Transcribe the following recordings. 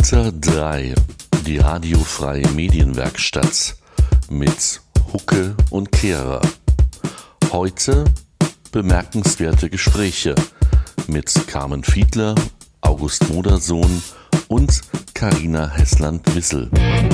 Unter 3, die radiofreie Medienwerkstatt mit Hucke und Kehrer. Heute bemerkenswerte Gespräche mit Carmen Fiedler, August Modersohn und Carina Hessland-Wissel.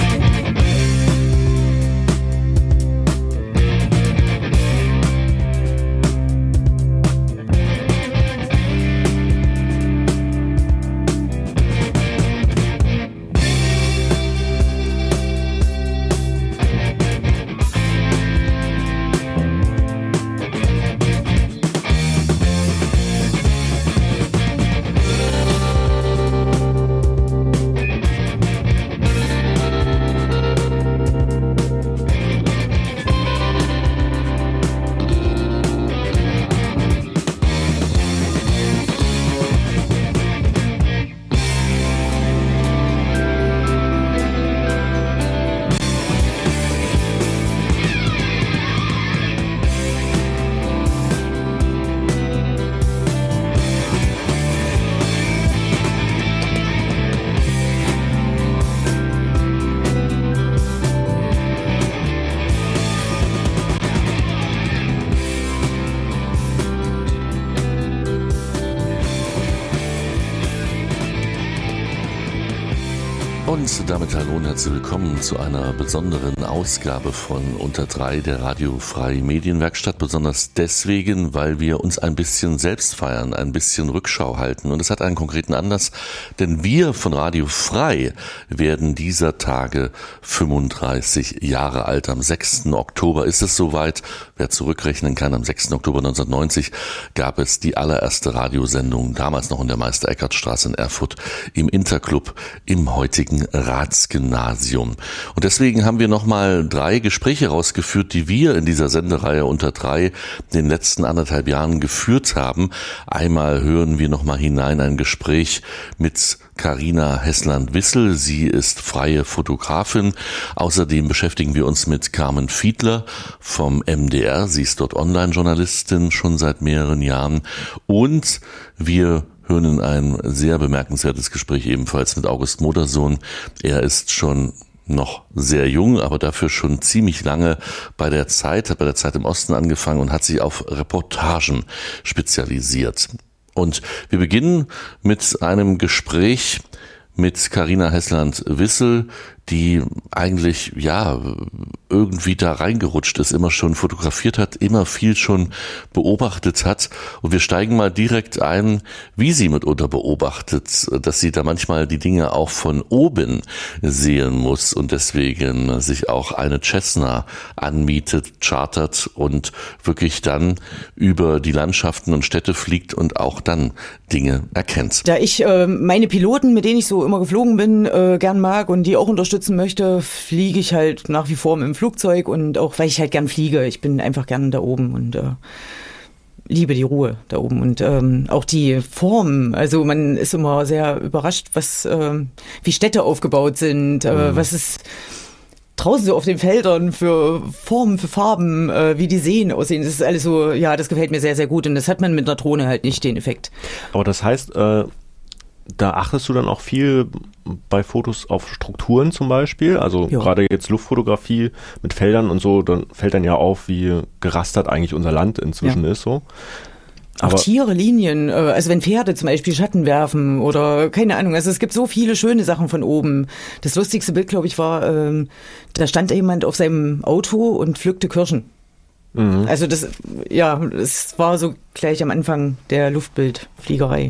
Und damit hallo und herzlich willkommen zu einer besonderen Ausgabe von Unter 3, der radiofreien Medienwerkstatt. Besonders deswegen, weil wir uns ein bisschen selbst feiern, ein bisschen Rückschau halten. Und es hat einen konkreten Anlass, denn wir von Radio Frei werden dieser Tage 35 Jahre alt. Am 6. Oktober ist es soweit. Wer zurückrechnen kann, am 6. Oktober 1990 gab es die allererste Radiosendung, damals noch in der Meister-Eckardt-Straße in Erfurt, im Interclub im heutigen Ratsgymnasium. Und deswegen haben wir nochmal 3 Gespräche rausgeführt, die wir in dieser Sendereihe Unter 3 in den letzten 1,5 Jahren geführt haben. Einmal hören wir nochmal hinein ein Gespräch mit Carina Hessland-Wissel. Sie ist freie Fotografin. Außerdem beschäftigen wir uns mit Carmen Fiedler vom MDR. Sie ist dort Online-Journalistin schon seit mehreren Jahren. Und wir hören in ein sehr bemerkenswertes Gespräch ebenfalls mit August Modersohn. Er ist schon noch sehr jung, aber dafür schon ziemlich lange hat bei der Zeit im Osten angefangen und hat sich auf Reportagen spezialisiert. Und wir beginnen mit einem Gespräch mit Carina Hessland-Wissel, die eigentlich, irgendwie da reingerutscht ist, immer schon fotografiert hat, immer viel schon beobachtet hat. Und wir steigen mal direkt ein, wie sie mitunter beobachtet, dass sie da manchmal die Dinge auch von oben sehen muss und deswegen sich auch eine Cessna anmietet, chartert und wirklich dann über die Landschaften und Städte fliegt und auch dann Dinge erkennt. Da ich meine Piloten, mit denen ich so immer geflogen bin, gern mag und die auch unterstützen möchte, fliege ich halt nach wie vor im Flugzeug und auch, weil ich halt gern fliege. Ich bin einfach gern da oben und liebe die Ruhe da oben und auch die Formen. Also man ist immer sehr überrascht, wie Städte aufgebaut sind, was es draußen so auf den Feldern für Formen, für Farben, wie die Seen aussehen. Das ist alles so, das gefällt mir sehr, sehr gut und das hat man mit einer Drohne halt nicht, den Effekt. Aber das heißt, da achtest du dann auch viel bei Fotos auf Strukturen zum Beispiel, also gerade jetzt Luftfotografie mit Feldern und so, dann fällt dann ja auf, wie gerastert eigentlich unser Land inzwischen ist so. Aber auch Tiere, Linien, also wenn Pferde zum Beispiel Schatten werfen oder keine Ahnung, also es gibt so viele schöne Sachen von oben. Das lustigste Bild, glaube ich, war, da stand jemand auf seinem Auto und pflückte Kirschen. Mhm. Also das war so gleich am Anfang der Luftbildfliegerei.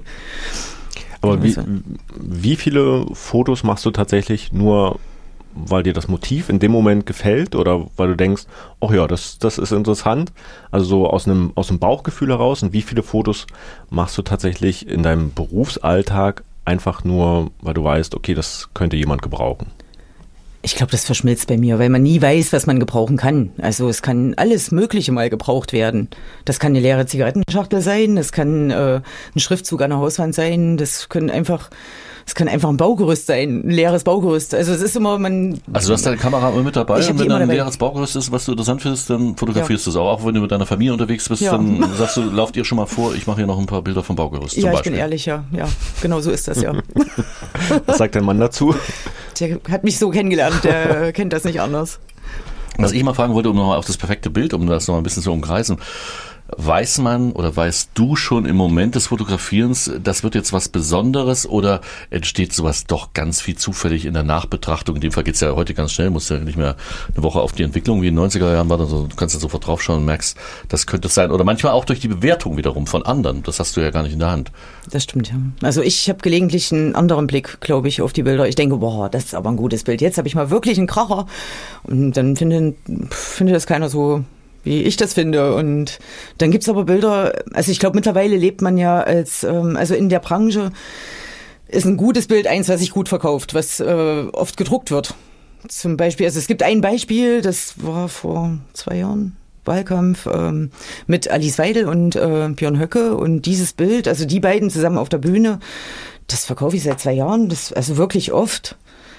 Aber wie viele Fotos machst du tatsächlich nur, weil dir das Motiv in dem Moment gefällt oder weil du denkst, das ist interessant, also so aus dem Bauchgefühl heraus, und wie viele Fotos machst du tatsächlich in deinem Berufsalltag einfach nur, weil du weißt, okay, das könnte jemand gebrauchen? Ich glaube, das verschmilzt bei mir, weil man nie weiß, was man gebrauchen kann. Also es kann alles Mögliche mal gebraucht werden. Das kann eine leere Zigarettenschachtel sein, das kann ein Schriftzug an der Hauswand sein, das können einfach Es kann einfach ein Baugerüst sein, ein leeres Baugerüst. Also es ist immer, Also du hast deine Kamera immer mit dabei und wenn da ein dabei. leeres Baugerüst ist, was du interessant findest, dann fotografierst du es auch. Auch wenn du mit deiner Familie unterwegs bist, dann sagst du, lauft ihr schon mal vor, ich mache hier noch ein paar Bilder vom Baugerüst zum Beispiel. Ich bin ehrlich, ja. Genau so ist das, ja. Was sagt dein Mann dazu? Der hat mich so kennengelernt, der kennt das nicht anders. Was ich mal fragen wollte, um nochmal auf das perfekte Bild, um das nochmal ein bisschen zu umkreisen. Weiß man oder weißt du schon im Moment des Fotografierens, das wird jetzt was Besonderes oder entsteht sowas doch ganz viel zufällig in der Nachbetrachtung? In dem Fall geht's ja heute ganz schnell, musst ja nicht mehr eine Woche auf die Entwicklung wie in den 90er Jahren war, du kannst ja sofort draufschauen und merkst, das könnte es sein. Oder manchmal auch durch die Bewertung wiederum von anderen, das hast du ja gar nicht in der Hand. Das stimmt, ja. Also ich habe gelegentlich einen anderen Blick, glaube ich, auf die Bilder. Ich denke, das ist aber ein gutes Bild. Jetzt habe ich mal wirklich einen Kracher und dann finde das keiner so, wie ich das finde. Und dann gibt's aber Bilder, also ich glaube, mittlerweile lebt man ja also in der Branche ist ein gutes Bild eins, was sich gut verkauft, was oft gedruckt wird. Zum Beispiel, also es gibt ein Beispiel, das war vor 2 Jahren, Wahlkampf mit Alice Weidel und Björn Höcke und dieses Bild, also die beiden zusammen auf der Bühne, das verkaufe ich seit 2 Jahren, also wirklich oft.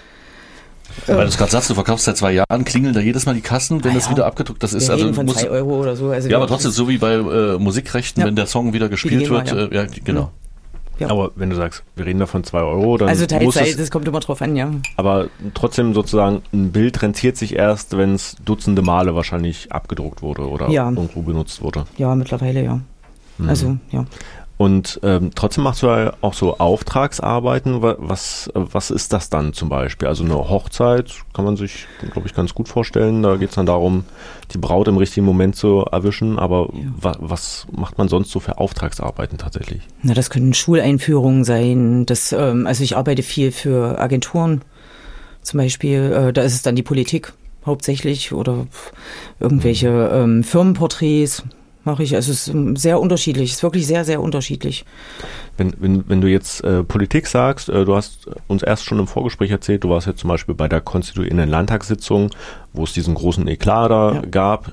Weil du es gerade sagst, du verkaufst seit 2 Jahren, klingeln da jedes Mal die Kassen, wenn das wieder abgedruckt, das ist also von 2 Euro oder so. Also ja, aber trotzdem so wie bei Musikrechten, wenn der Song wieder gespielt wird, genau. Ja. Aber wenn du sagst, wir reden da von 2 Euro, dann also Teilzeit, das kommt immer drauf an, ja. Aber trotzdem sozusagen, ein Bild rentiert sich erst, wenn es dutzende Male wahrscheinlich abgedruckt wurde oder irgendwo benutzt wurde. Ja, mittlerweile, ja. Also, ja. Und trotzdem machst du ja auch so Auftragsarbeiten. Was ist das dann zum Beispiel? Also eine Hochzeit kann man sich, glaube ich, ganz gut vorstellen. Da geht es dann darum, die Braut im richtigen Moment zu erwischen. Aber was macht man sonst so für Auftragsarbeiten tatsächlich? Na, das können Schuleinführungen sein. Also ich arbeite viel für Agenturen. Zum Beispiel, da ist es dann die Politik hauptsächlich oder irgendwelche Firmenporträts. Mache ich. Also es ist sehr unterschiedlich. Es ist wirklich sehr, sehr unterschiedlich. Wenn du jetzt Politik sagst, du hast uns erst schon im Vorgespräch erzählt, du warst jetzt zum Beispiel bei der konstituierenden Landtagssitzung, wo es diesen großen Eklat da gab.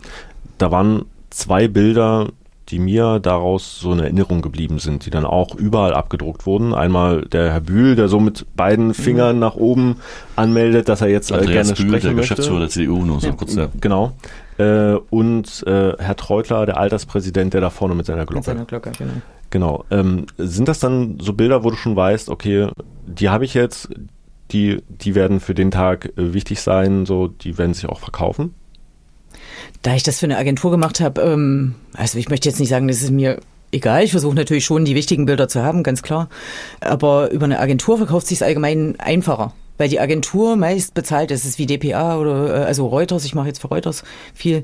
Da waren 2 Bilder, die mir daraus so in Erinnerung geblieben sind, die dann auch überall abgedruckt wurden. Einmal der Herr Bühl, der so mit beiden Fingern nach oben anmeldet, dass er jetzt gerne sprechen möchte. Der Geschäftsführer der CDU, nur so kurz. Ja. Genau. Und Herr Treutler, der Alterspräsident, der da vorne mit seiner Glocke. Mit seiner Glocke, genau. Sind das dann so Bilder, wo du schon weißt, okay, die habe ich jetzt, die werden für den Tag wichtig sein, so, die werden sich auch verkaufen? Da ich das für eine Agentur gemacht habe, also ich möchte jetzt nicht sagen, das ist mir egal. Ich versuche natürlich schon, die wichtigen Bilder zu haben, ganz klar. Aber über eine Agentur verkauft sich es allgemein einfacher. Weil die Agentur meist bezahlt ist, es ist wie dpa oder also Reuters, ich mache jetzt für Reuters viel.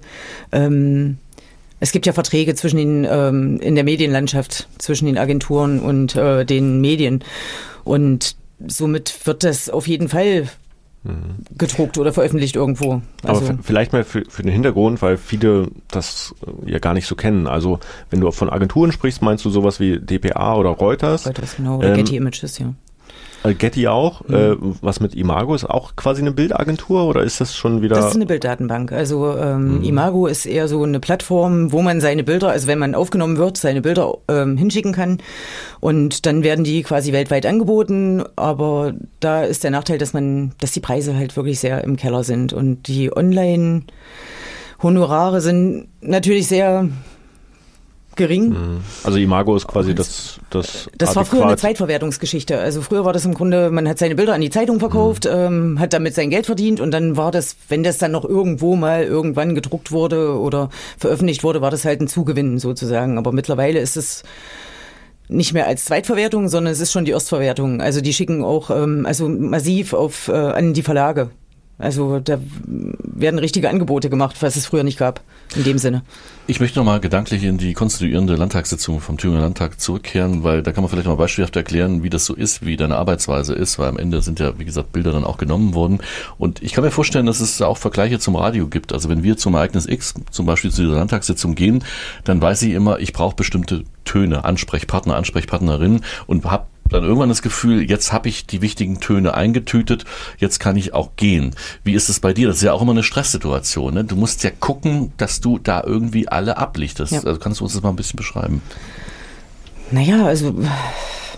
Es gibt ja Verträge zwischen den in der Medienlandschaft, zwischen den Agenturen und den Medien. Und somit wird das auf jeden Fall gedruckt oder veröffentlicht irgendwo. Also aber vielleicht mal für den Hintergrund, weil viele das ja gar nicht so kennen. Also wenn du von Agenturen sprichst, meinst du sowas wie dpa oder Reuters? Reuters, genau, oder Getty Images, ja. Getty auch, was mit Imago, ist auch quasi eine Bildagentur oder ist das schon wieder? Das ist eine Bilddatenbank. Also Imago ist eher so eine Plattform, wo man seine Bilder, also wenn man aufgenommen wird, seine Bilder hinschicken kann und dann werden die quasi weltweit angeboten, aber da ist der Nachteil, dass die Preise halt wirklich sehr im Keller sind und die Online-Honorare sind natürlich sehr gering. Also Imago ist quasi das war früher eine Zweitverwertungsgeschichte. Also früher war das im Grunde, man hat seine Bilder an die Zeitung verkauft, hat damit sein Geld verdient und dann war das, wenn das dann noch irgendwann gedruckt wurde oder veröffentlicht wurde, war das halt ein Zugewinn sozusagen. Aber mittlerweile ist es nicht mehr als Zweitverwertung, sondern es ist schon die Erstverwertung. Also die schicken auch also massiv an die Verlage. Also da werden richtige Angebote gemacht, was es früher nicht gab, in dem Sinne. Ich möchte nochmal gedanklich in die konstituierende Landtagssitzung vom Thüringer Landtag zurückkehren, weil da kann man vielleicht mal beispielhaft erklären, wie das so ist, wie deine Arbeitsweise ist, weil am Ende sind ja, wie gesagt, Bilder dann auch genommen worden. Und ich kann mir vorstellen, dass es auch Vergleiche zum Radio gibt. Also wenn wir zum Ereignis X, zum Beispiel zu dieser Landtagssitzung gehen, dann weiß ich immer, ich brauche bestimmte Töne, Ansprechpartner, Ansprechpartnerinnen und habe dann irgendwann das Gefühl, jetzt habe ich die wichtigen Töne eingetütet, jetzt kann ich auch gehen. Wie ist es bei dir? Das ist ja auch immer eine Stresssituation. Ne? Du musst ja gucken, dass du da irgendwie alle ablichtest. Ja. Also kannst du uns das mal ein bisschen beschreiben? Naja, also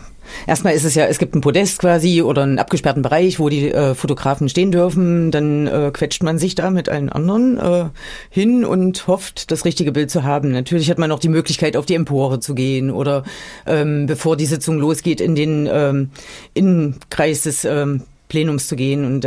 erstmal ist es ja, es gibt ein Podest quasi oder einen abgesperrten Bereich, wo die Fotografen stehen dürfen. Dann quetscht man sich da mit allen anderen hin und hofft, das richtige Bild zu haben. Natürlich hat man auch die Möglichkeit, auf die Empore zu gehen oder bevor die Sitzung losgeht, in den Innenkreis des Plenums zu gehen. Und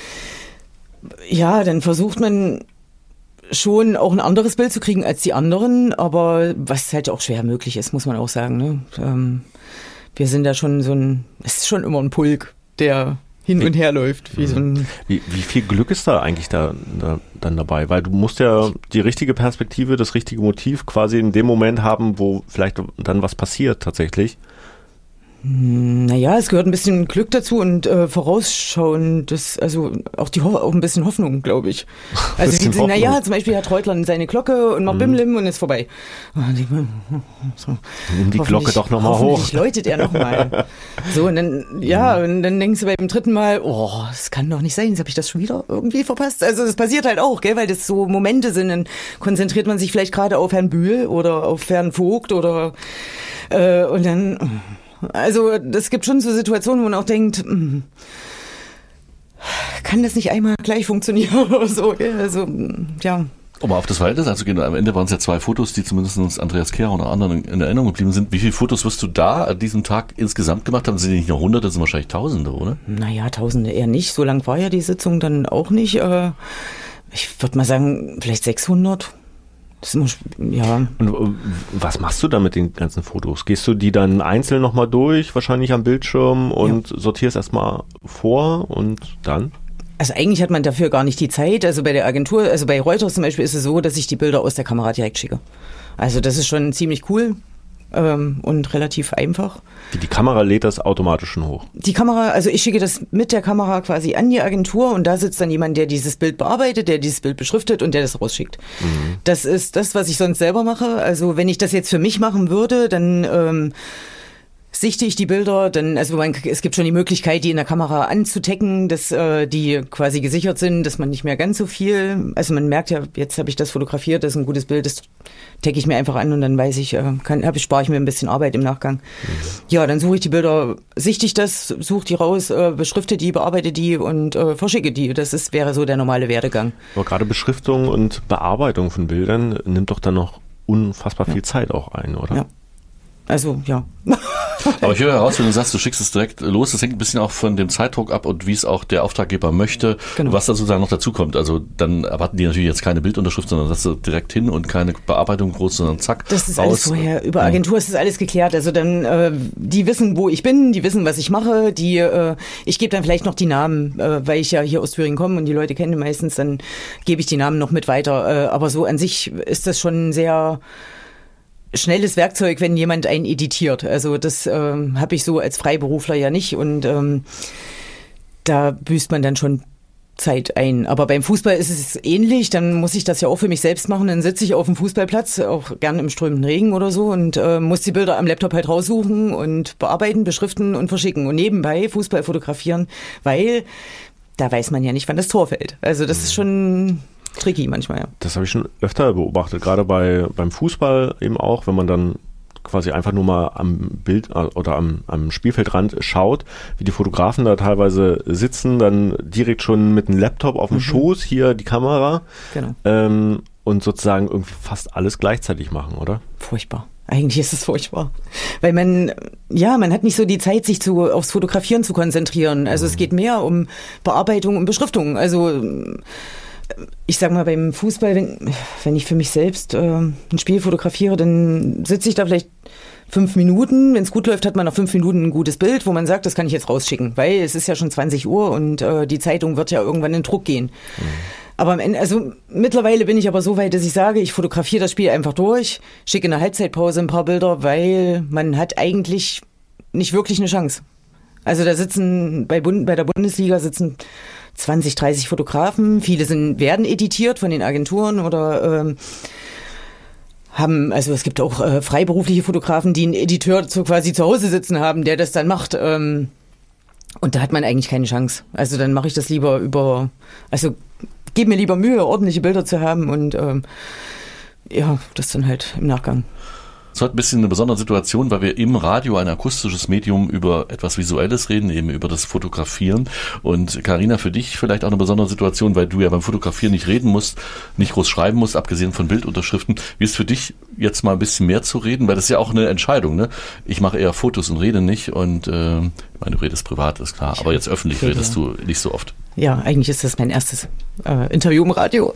dann versucht man schon auch ein anderes Bild zu kriegen als die anderen, aber was halt auch schwer möglich ist, muss man auch sagen. Ne? Wir sind da schon es ist schon immer ein Pulk, der hin und her läuft. Wie viel Glück ist da eigentlich dann dabei? Weil du musst ja die richtige Perspektive, das richtige Motiv quasi in dem Moment haben, wo vielleicht dann was passiert tatsächlich. Naja, es gehört ein bisschen Glück dazu und Vorausschauen, also auch ein bisschen Hoffnung, glaube ich. Also zum Beispiel hat Reutler seine Glocke und macht Bimlim und ist vorbei. Nimm die Glocke doch nochmal hoch. Hoffentlich läutet er nochmal. So, und dann, und dann denkst du beim dritten Mal, das kann doch nicht sein, jetzt habe ich das schon wieder irgendwie verpasst. Also das passiert halt auch, gell, weil das so Momente sind, dann konzentriert man sich vielleicht gerade auf Herrn Bühl oder auf Herrn Vogt oder und dann... Also es gibt schon so Situationen, wo man auch denkt, kann das nicht einmal gleich funktionieren oder so. Also, ja. Um auf das Verhältnis einzugehen, am Ende waren es ja 2 Fotos, die zumindest Andreas Kehr und anderen in Erinnerung geblieben sind. Wie viele Fotos wirst du da an diesem Tag insgesamt gemacht haben? Sind die nicht nur Hunderte, das sind wahrscheinlich Tausende, oder? Naja, Tausende eher nicht. So lang war ja die Sitzung dann auch nicht. Ich würde mal sagen, vielleicht 600. Ja. Und was machst du da mit den ganzen Fotos? Gehst du die dann einzeln nochmal durch, wahrscheinlich am Bildschirm und sortierst erstmal vor und dann? Also eigentlich hat man dafür gar nicht die Zeit. Also bei der Agentur, also bei Reuters zum Beispiel ist es so, dass ich die Bilder aus der Kamera direkt schicke. Also das ist schon ziemlich cool. Und relativ einfach. Die Kamera lädt das automatisch schon hoch? Die Kamera, also ich schicke das mit der Kamera quasi an die Agentur und da sitzt dann jemand, der dieses Bild bearbeitet, der dieses Bild beschriftet und der das rausschickt. Mhm. Das ist das, was ich sonst selber mache. Also wenn ich das jetzt für mich machen würde, dann sichte ich die Bilder, es gibt schon die Möglichkeit, die in der Kamera anzutecken, dass die quasi gesichert sind, dass man nicht mehr ganz so viel, also man merkt ja, jetzt habe ich das fotografiert, das ist ein gutes Bild, das tecke ich mir einfach an und dann weiß ich, spare ich mir ein bisschen Arbeit im Nachgang. Mhm. Ja, dann suche ich die Bilder, sichte ich das, suche die raus, beschrifte die, bearbeite die und verschicke die. Wäre so der normale Werdegang. Aber gerade Beschriftung und Bearbeitung von Bildern nimmt doch dann noch unfassbar viel Zeit auch ein, oder? Ja. Also, ja. Aber ich höre heraus, wenn du sagst, du schickst es direkt los, das hängt ein bisschen auch von dem Zeitdruck ab und wie es auch der Auftraggeber möchte, was da sozusagen noch dazu kommt. Also dann erwarten die natürlich jetzt keine Bildunterschrift, sondern sagst du direkt hin und keine Bearbeitung groß, sondern zack, das ist raus. Alles vorher, über Agentur ist das alles geklärt. Also dann, die wissen, wo ich bin, die wissen, was ich mache, ich gebe dann vielleicht noch die Namen, weil ich ja hier aus Thüringen komme und die Leute kennen meistens, dann gebe ich die Namen noch mit weiter. Aber so an sich ist das schon sehr schnelles Werkzeug, wenn jemand einen editiert. Also das habe ich so als Freiberufler ja nicht und da büßt man dann schon Zeit ein. Aber beim Fußball ist es ähnlich, dann muss ich das ja auch für mich selbst machen. Dann sitze ich auf dem Fußballplatz, auch gern im strömenden Regen oder so und muss die Bilder am Laptop halt raussuchen und bearbeiten, beschriften und verschicken. Und nebenbei Fußball fotografieren, weil da weiß man ja nicht, wann das Tor fällt. Also das ist schon tricky manchmal, ja. Das habe ich schon öfter beobachtet, gerade beim Fußball eben auch, wenn man dann quasi einfach nur mal am Bild oder am Spielfeldrand schaut, wie die Fotografen da teilweise sitzen, dann direkt schon mit einem Laptop auf dem Schoß, hier die Kamera, und sozusagen irgendwie fast alles gleichzeitig machen, oder? Furchtbar. Eigentlich ist es furchtbar. Weil man hat nicht so die Zeit, sich aufs Fotografieren zu konzentrieren. Also es geht mehr um Bearbeitung und Beschriftung. Also ich sag mal, beim Fußball, wenn ich für mich selbst ein Spiel fotografiere, dann sitze ich da vielleicht 5 Minuten. Wenn es gut läuft, hat man nach 5 Minuten ein gutes Bild, wo man sagt, das kann ich jetzt rausschicken. Weil es ist ja schon 20 Uhr und die Zeitung wird ja irgendwann in Druck gehen. Aber am Ende, also mittlerweile bin ich aber so weit, dass ich sage, ich fotografiere das Spiel einfach durch, schicke in der Halbzeitpause ein paar Bilder, weil man hat eigentlich nicht wirklich eine Chance. Also da sitzen, bei der Bundesliga sitzen 20, 30 Fotografen, viele werden editiert von den Agenturen oder also es gibt auch freiberufliche Fotografen, die einen Editeur quasi zu Hause sitzen haben, der das dann macht. Und da hat man eigentlich keine Chance. Also dann mache ich das lieber gebe mir lieber Mühe, ordentliche Bilder zu haben und das dann halt im Nachgang. Es ist heute ein bisschen eine besondere Situation, weil wir im Radio ein akustisches Medium über etwas Visuelles reden, eben über das Fotografieren. Und Carina, für dich vielleicht auch eine besondere Situation, weil du ja beim Fotografieren nicht reden musst, nicht groß schreiben musst, abgesehen von Bildunterschriften. Wie ist für dich jetzt mal ein bisschen mehr zu reden? Weil das ist ja auch eine Entscheidung, ne? Ich mache eher Fotos und rede nicht und ich meine, du redest privat, ist klar, aber jetzt öffentlich redest du nicht so oft. Ja, eigentlich ist das mein erstes Interview im Radio.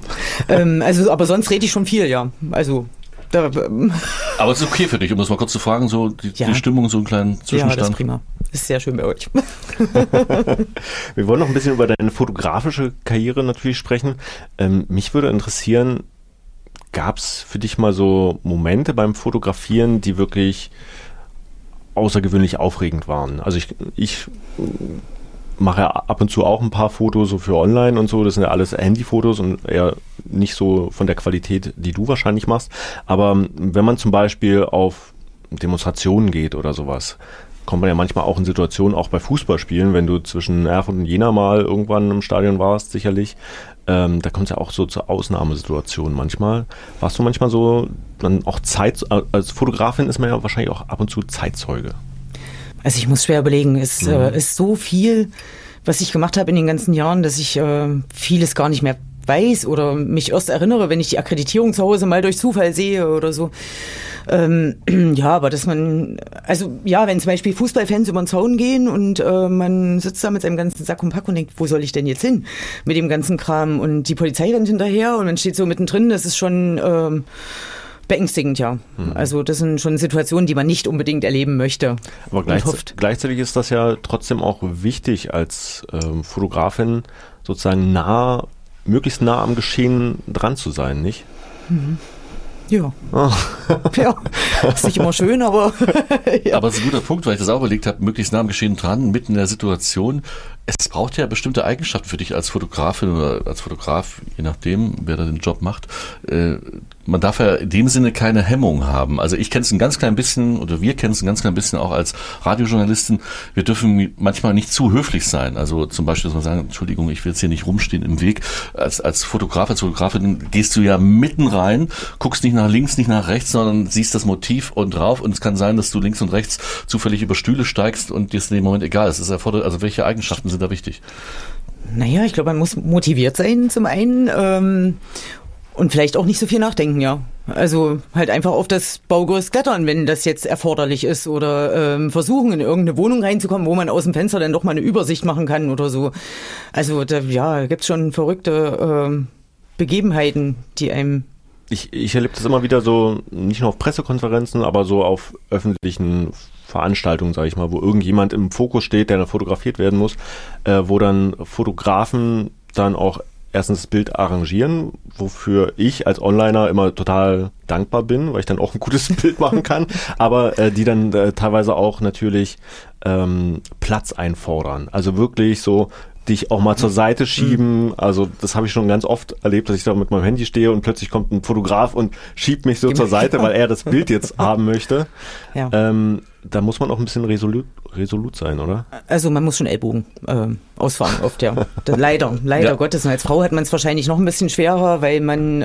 Aber sonst rede ich schon viel, ja. Also aber es ist okay für dich, um das mal kurz zu fragen, so die Stimmung, so einen kleinen Zwischenstand. Ja, das ist prima. Ist sehr schön bei euch. Wir wollen noch ein bisschen über deine fotografische Karriere natürlich sprechen. Mich würde interessieren, gab es für dich mal so Momente beim Fotografieren, die wirklich außergewöhnlich aufregend waren? Also ich mache ja ab und zu auch ein paar Fotos so für online und so. Das sind ja alles Handyfotos und eher nicht so von der Qualität, die du wahrscheinlich machst. Aber wenn man zum Beispiel auf Demonstrationen geht oder sowas, kommt man ja manchmal auch in Situationen, auch bei Fußballspielen, wenn du zwischen Erfurt und Jena mal irgendwann im Stadion warst, sicherlich, da kommt es ja auch so zur Ausnahmesituation manchmal. Warst du manchmal so dann auch als Fotografin ist man ja wahrscheinlich auch ab und zu Zeitzeuge. Also ich muss schwer überlegen, es ist so viel, was ich gemacht habe in den ganzen Jahren, dass ich vieles gar nicht mehr weiß oder mich erst erinnere, wenn ich die Akkreditierung zu Hause mal durch Zufall sehe oder so. Aber dass man, wenn zum Beispiel Fußballfans über den Zaun gehen und man sitzt da mit seinem ganzen Sack und Pack und denkt, wo soll ich denn jetzt hin mit dem ganzen Kram, und die Polizei rennt hinterher und man steht so mittendrin, das ist schon beängstigend, ja. Also das sind schon Situationen, die man nicht unbedingt erleben möchte. Aber gleichzeitig ist das ja trotzdem auch wichtig, als Fotografin sozusagen möglichst nah am Geschehen dran zu sein, nicht? Mhm. Ja. Oh. Ja, ist nicht immer schön, aber ja. Aber es ist ein guter Punkt, weil ich das auch überlegt habe, möglichst nah am Geschehen dran, mitten in der Situation. Es braucht ja bestimmte Eigenschaften für dich als Fotografin oder als Fotograf, je nachdem, wer da den Job macht. Man darf ja in dem Sinne keine Hemmung haben. Also ich kenne es ein ganz klein bisschen, oder wir kennen es ein ganz klein bisschen auch als Radiojournalisten. Wir dürfen manchmal nicht zu höflich sein. Also zum Beispiel, dass man sagen, Entschuldigung, ich will jetzt hier nicht rumstehen im Weg. Als Fotograf, als Fotografin gehst du ja mitten rein, guckst nicht nach links, nicht nach rechts, sondern siehst das Motiv und drauf. Und es kann sein, dass du links und rechts zufällig über Stühle steigst und dir ist in dem Moment egal. Es ist erfordert, also welche Eigenschaften sind da wichtig? Naja, ich glaube, man muss motiviert sein zum einen und vielleicht auch nicht so viel nachdenken, ja. Also halt einfach auf das Baugerüst klettern, wenn das jetzt erforderlich ist, oder versuchen, in irgendeine Wohnung reinzukommen, wo man aus dem Fenster dann doch mal eine Übersicht machen kann oder so. Also da gibt's schon verrückte Begebenheiten, die einem... Ich erlebe das immer wieder so, nicht nur auf Pressekonferenzen, aber so auf öffentlichen Veranstaltungen, sage ich mal, wo irgendjemand im Fokus steht, der dann fotografiert werden muss, wo dann Fotografen dann auch erstens das Bild arrangieren, wofür ich als Onliner immer total dankbar bin, weil ich dann auch ein gutes Bild machen kann, aber die dann teilweise auch natürlich Platz einfordern. Also wirklich so dich auch mal zur Seite schieben. Also das habe ich schon ganz oft erlebt, dass ich da mit meinem Handy stehe und plötzlich kommt ein Fotograf und schiebt mich so zur Seite, weil er das Bild jetzt haben möchte. Ja. Da muss man auch ein bisschen resolut sein, oder? Also man muss schon Ellbogen ausfahren oft, ja. Leider ja. Gottes. Und als Frau hat man es wahrscheinlich noch ein bisschen schwerer, weil man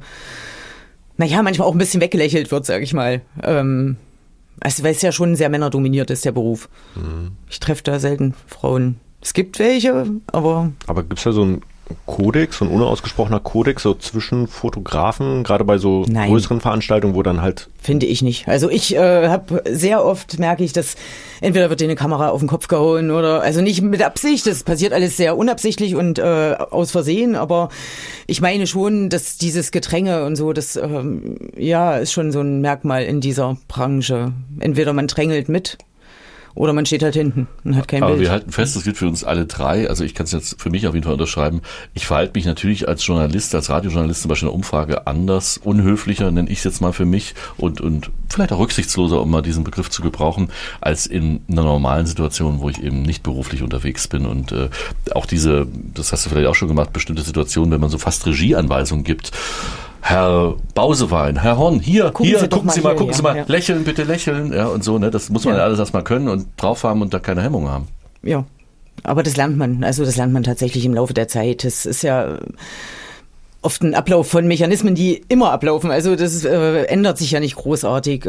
manchmal auch ein bisschen weggelächelt wird, sag ich mal. Weil es ja schon sehr männerdominiert ist, der Beruf. Mhm. Ich treffe da selten Frauen. Es gibt welche, aber... Aber gibt es da so einen Kodex, so ein unausgesprochener Kodex so zwischen Fotografen, gerade bei so größeren Veranstaltungen, wo dann halt... Finde ich nicht. Also ich habe sehr oft, merke ich, dass entweder wird dir eine Kamera auf den Kopf gehauen oder, also nicht mit Absicht, das passiert alles sehr unabsichtlich und aus Versehen, aber ich meine schon, dass dieses Gedränge und so, das ist schon so ein Merkmal in dieser Branche. Entweder man drängelt mit, oder man steht halt hinten und hat kein Bild. Aber wir halten fest, das gilt für uns alle drei. Also ich kann es jetzt für mich auf jeden Fall unterschreiben. Ich verhalte mich natürlich als Journalist, als Radiojournalist zum Beispiel in der Umfrage anders, unhöflicher, nenne ich es jetzt mal für mich, und vielleicht auch rücksichtsloser, um mal diesen Begriff zu gebrauchen, als in einer normalen Situation, wo ich eben nicht beruflich unterwegs bin. Und auch das hast du vielleicht auch schon gemacht, bestimmte Situationen, wenn man so fast Regieanweisungen gibt. Herr Bausewein, Herr Horn, gucken Sie mal, lächeln, bitte lächeln, ja, und so, ne, das muss man ja alles erstmal können und drauf haben und da keine Hemmung haben. Ja, aber das lernt man tatsächlich im Laufe der Zeit. Das ist ja, oft ein Ablauf von Mechanismen, die immer ablaufen. Also das ändert sich ja nicht großartig.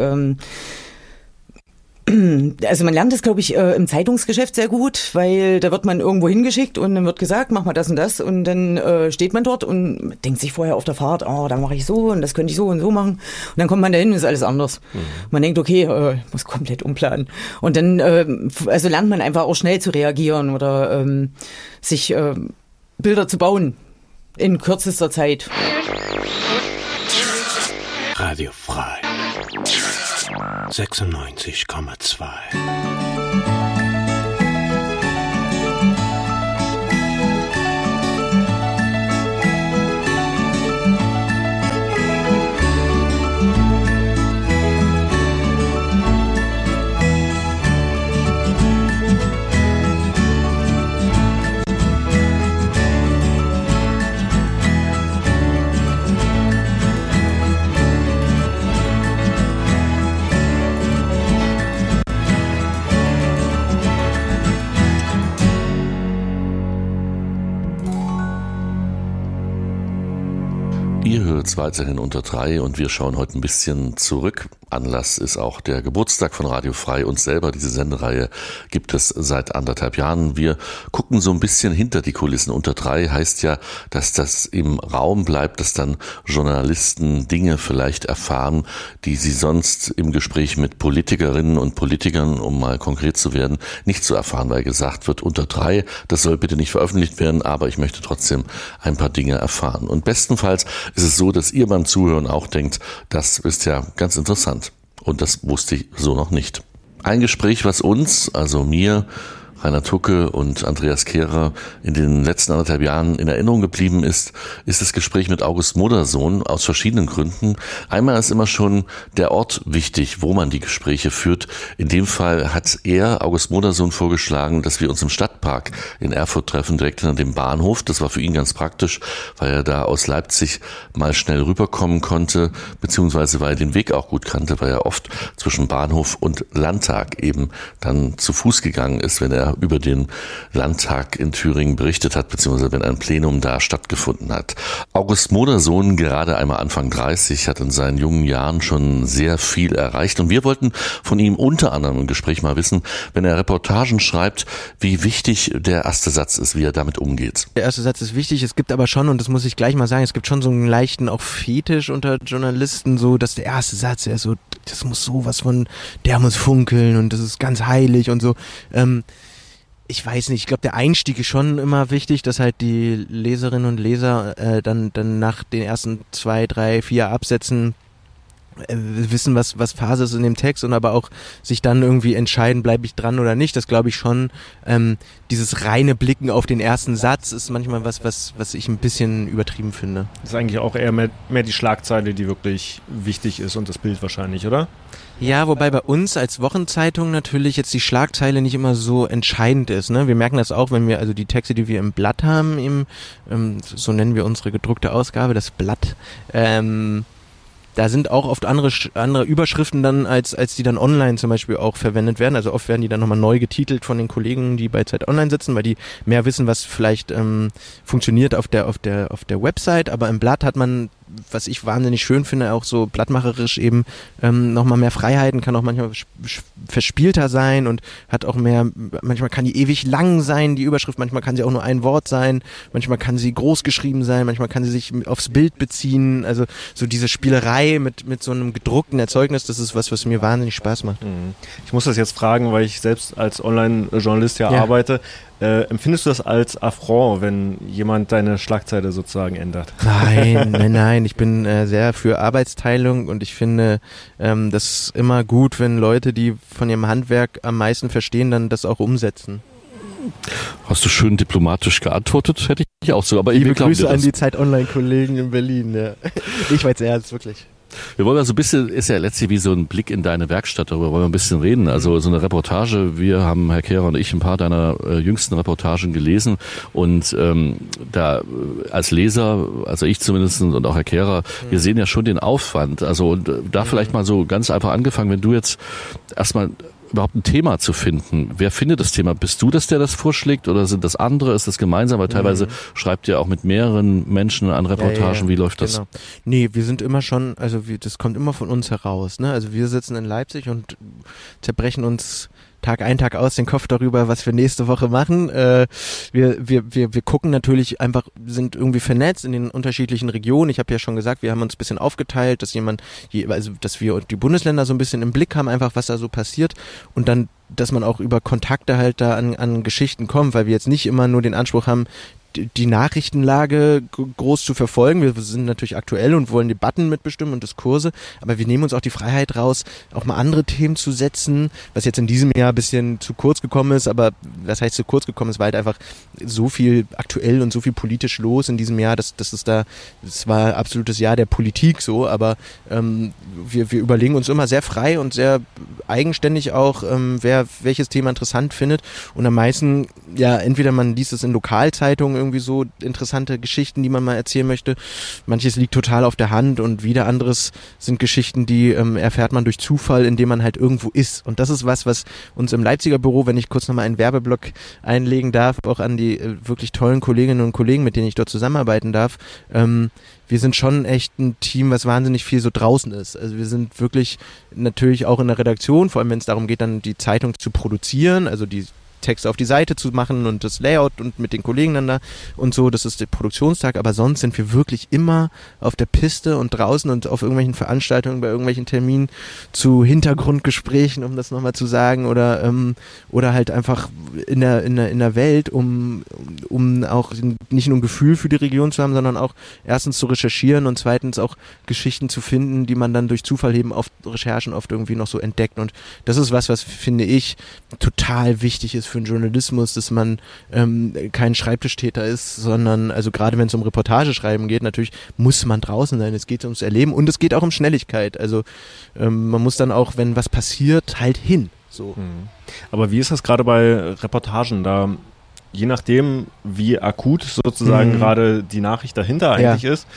Also man lernt das, glaube ich, im Zeitungsgeschäft sehr gut, weil da wird man irgendwo hingeschickt und dann wird gesagt, mach mal das und das und dann steht man dort und denkt sich vorher auf der Fahrt, da mache ich so und das könnte ich so und so machen und dann kommt man dahin und ist alles anders. Man denkt, okay, ich muss komplett umplanen und dann also lernt man einfach auch schnell zu reagieren oder sich Bilder zu bauen in kürzester Zeit. Radio frei 96,2. Ihr hört weiterhin unter 3 und wir schauen heute ein bisschen zurück. Anlass ist auch der Geburtstag von Radio Frei. Uns selber, diese Sendereihe, gibt es seit 1,5 Jahren. Wir gucken so ein bisschen hinter die Kulissen. Unter 3 heißt ja, dass das im Raum bleibt, dass dann Journalisten Dinge vielleicht erfahren, die sie sonst im Gespräch mit Politikerinnen und Politikern, um mal konkret zu werden, nicht zu erfahren, weil gesagt wird, unter 3, das soll bitte nicht veröffentlicht werden, aber ich möchte trotzdem ein paar Dinge erfahren. Und bestenfalls ist es so, dass ihr beim Zuhören auch denkt, das ist ja ganz interessant. Und das wusste ich so noch nicht. Ein Gespräch, was uns, also mir, Rainer Tucke und Andreas Kehrer in den letzten 1,5 Jahren in Erinnerung geblieben ist das Gespräch mit August Modersohn aus verschiedenen Gründen. Einmal ist immer schon der Ort wichtig, wo man die Gespräche führt. In dem Fall hat August Modersohn, vorgeschlagen, dass wir uns im Stadtpark in Erfurt treffen, direkt hinter dem Bahnhof. Das war für ihn ganz praktisch, weil er da aus Leipzig mal schnell rüberkommen konnte, beziehungsweise weil er den Weg auch gut kannte, weil er oft zwischen Bahnhof und Landtag eben dann zu Fuß gegangen ist, wenn er über den Landtag in Thüringen berichtet hat, beziehungsweise wenn ein Plenum da stattgefunden hat. August Modersohn, gerade einmal Anfang 30, hat in seinen jungen Jahren schon sehr viel erreicht und wir wollten von ihm unter anderem im Gespräch mal wissen, wenn er Reportagen schreibt, wie wichtig der erste Satz ist, wie er damit umgeht. Der erste Satz ist wichtig, es gibt aber schon, und das muss ich gleich mal sagen, es gibt schon so einen leichten auch Fetisch unter Journalisten, so, dass der erste Satz, das muss sowas von, der muss funkeln und das ist ganz heilig und so. Ich weiß nicht, ich glaube, der Einstieg ist schon immer wichtig, dass halt die Leserinnen und Leser dann nach den ersten 2, 3, 4 Absätzen wissen, was Phase ist in dem Text und aber auch sich dann irgendwie entscheiden, bleibe ich dran oder nicht. Das glaube ich schon. Dieses reine Blicken auf den ersten Satz ist manchmal was ich ein bisschen übertrieben finde. Das ist eigentlich auch eher mehr die Schlagzeile, die wirklich wichtig ist und das Bild wahrscheinlich, oder? Ja, wobei bei uns als Wochenzeitung natürlich jetzt die Schlagzeile nicht immer so entscheidend ist. Ne? Wir merken das auch, wenn wir also die Texte, die wir im Blatt haben, so nennen wir unsere gedruckte Ausgabe, das Blatt, da sind auch oft andere Überschriften dann, als die dann online zum Beispiel auch verwendet werden. Also oft werden die dann nochmal neu getitelt von den Kollegen, die bei Zeit Online sitzen, weil die mehr wissen, was vielleicht funktioniert auf der Website. Aber im Blatt hat man, was ich wahnsinnig schön finde, auch so blattmacherisch eben nochmal mehr Freiheiten, kann auch manchmal verspielter sein und hat auch mehr, manchmal kann die ewig lang sein, die Überschrift, manchmal kann sie auch nur ein Wort sein, manchmal kann sie groß geschrieben sein, manchmal kann sie sich aufs Bild beziehen, also so diese Spielerei mit so einem gedruckten Erzeugnis, das ist was mir wahnsinnig Spaß macht. Ich muss das jetzt fragen, weil ich selbst als Online-Journalist ja arbeite. Empfindest du das als Affront, wenn jemand deine Schlagzeile sozusagen ändert? Nein. Ich bin sehr für Arbeitsteilung und ich finde das immer gut, wenn Leute, die von ihrem Handwerk am meisten verstehen, dann das auch umsetzen. Hast du schön diplomatisch geantwortet, hätte ich auch so. Aber liebe Grüße an die Zeit-Online-Kollegen in Berlin. Ja. Ich weiß ernst, wirklich. Wir wollen ja so ein bisschen, ist ja letztlich wie so ein Blick in deine Werkstatt, darüber wollen wir ein bisschen reden. Also so eine Reportage, wir haben, Herr Kehrer und ich, ein paar deiner jüngsten Reportagen gelesen und da als Leser, also ich zumindest und auch Herr Kehrer, wir sehen ja schon den Aufwand. Also und da vielleicht mal so ganz einfach angefangen, wenn du jetzt erstmal überhaupt ein Thema zu finden? Wer findet das Thema? Bist du das, der das vorschlägt, oder sind das andere? Ist das gemeinsam? Weil teilweise schreibt ihr auch mit mehreren Menschen an Reportagen. Wie läuft das? Nee, wir sind immer schon, also das kommt immer von uns heraus, ne? Also wir sitzen in Leipzig und zerbrechen uns Tag ein, Tag aus den Kopf darüber, was wir nächste Woche machen. Wir gucken natürlich einfach, sind irgendwie vernetzt in den unterschiedlichen Regionen. Ich habe ja schon gesagt, wir haben uns ein bisschen aufgeteilt, dass dass wir die Bundesländer so ein bisschen im Blick haben, einfach was da so passiert, und dann, dass man auch über Kontakte halt da an Geschichten kommt, weil wir jetzt nicht immer nur den Anspruch haben, die Nachrichtenlage groß zu verfolgen. Wir sind natürlich aktuell und wollen Debatten mitbestimmen und Diskurse, aber wir nehmen uns auch die Freiheit raus, auch mal andere Themen zu setzen, was jetzt in diesem Jahr ein bisschen zu kurz gekommen ist, aber was heißt zu kurz gekommen ist, weil halt einfach so viel aktuell und so viel politisch los in diesem Jahr, das war absolutes Jahr der Politik so, aber wir überlegen uns immer sehr frei und sehr eigenständig auch, wer welches Thema interessant findet, und am meisten, ja, entweder man liest es in Lokalzeitungen, irgendwie so interessante Geschichten, die man mal erzählen möchte. Manches liegt total auf der Hand und wieder anderes sind Geschichten, die erfährt man durch Zufall, indem man halt irgendwo ist. Und das ist was uns im Leipziger Büro, wenn ich kurz nochmal einen Werbeblock einlegen darf, auch an die wirklich tollen Kolleginnen und Kollegen, mit denen ich dort zusammenarbeiten darf, wir sind schon echt ein Team, was wahnsinnig viel so draußen ist. Also wir sind wirklich natürlich auch in der Redaktion, vor allem wenn es darum geht, dann die Zeitung zu produzieren, also die Texte auf die Seite zu machen und das Layout und mit den Kollegen dann da und so, das ist der Produktionstag, aber sonst sind wir wirklich immer auf der Piste und draußen und auf irgendwelchen Veranstaltungen, bei irgendwelchen Terminen zu Hintergrundgesprächen, um das nochmal zu sagen, oder halt einfach in der Welt, um auch nicht nur ein Gefühl für die Region zu haben, sondern auch erstens zu recherchieren und zweitens auch Geschichten zu finden, die man dann durch Zufall eben auf Recherchen oft irgendwie noch so entdeckt, und das ist was finde ich total wichtig ist für den Journalismus, dass man kein Schreibtischtäter ist, sondern, also gerade wenn es um Reportageschreiben geht, natürlich muss man draußen sein, es geht ums Erleben und es geht auch um Schnelligkeit, also man muss dann auch, wenn was passiert, halt hin. So. Aber wie ist das gerade bei Reportagen? Da, je nachdem, wie akut sozusagen gerade die Nachricht dahinter eigentlich ist,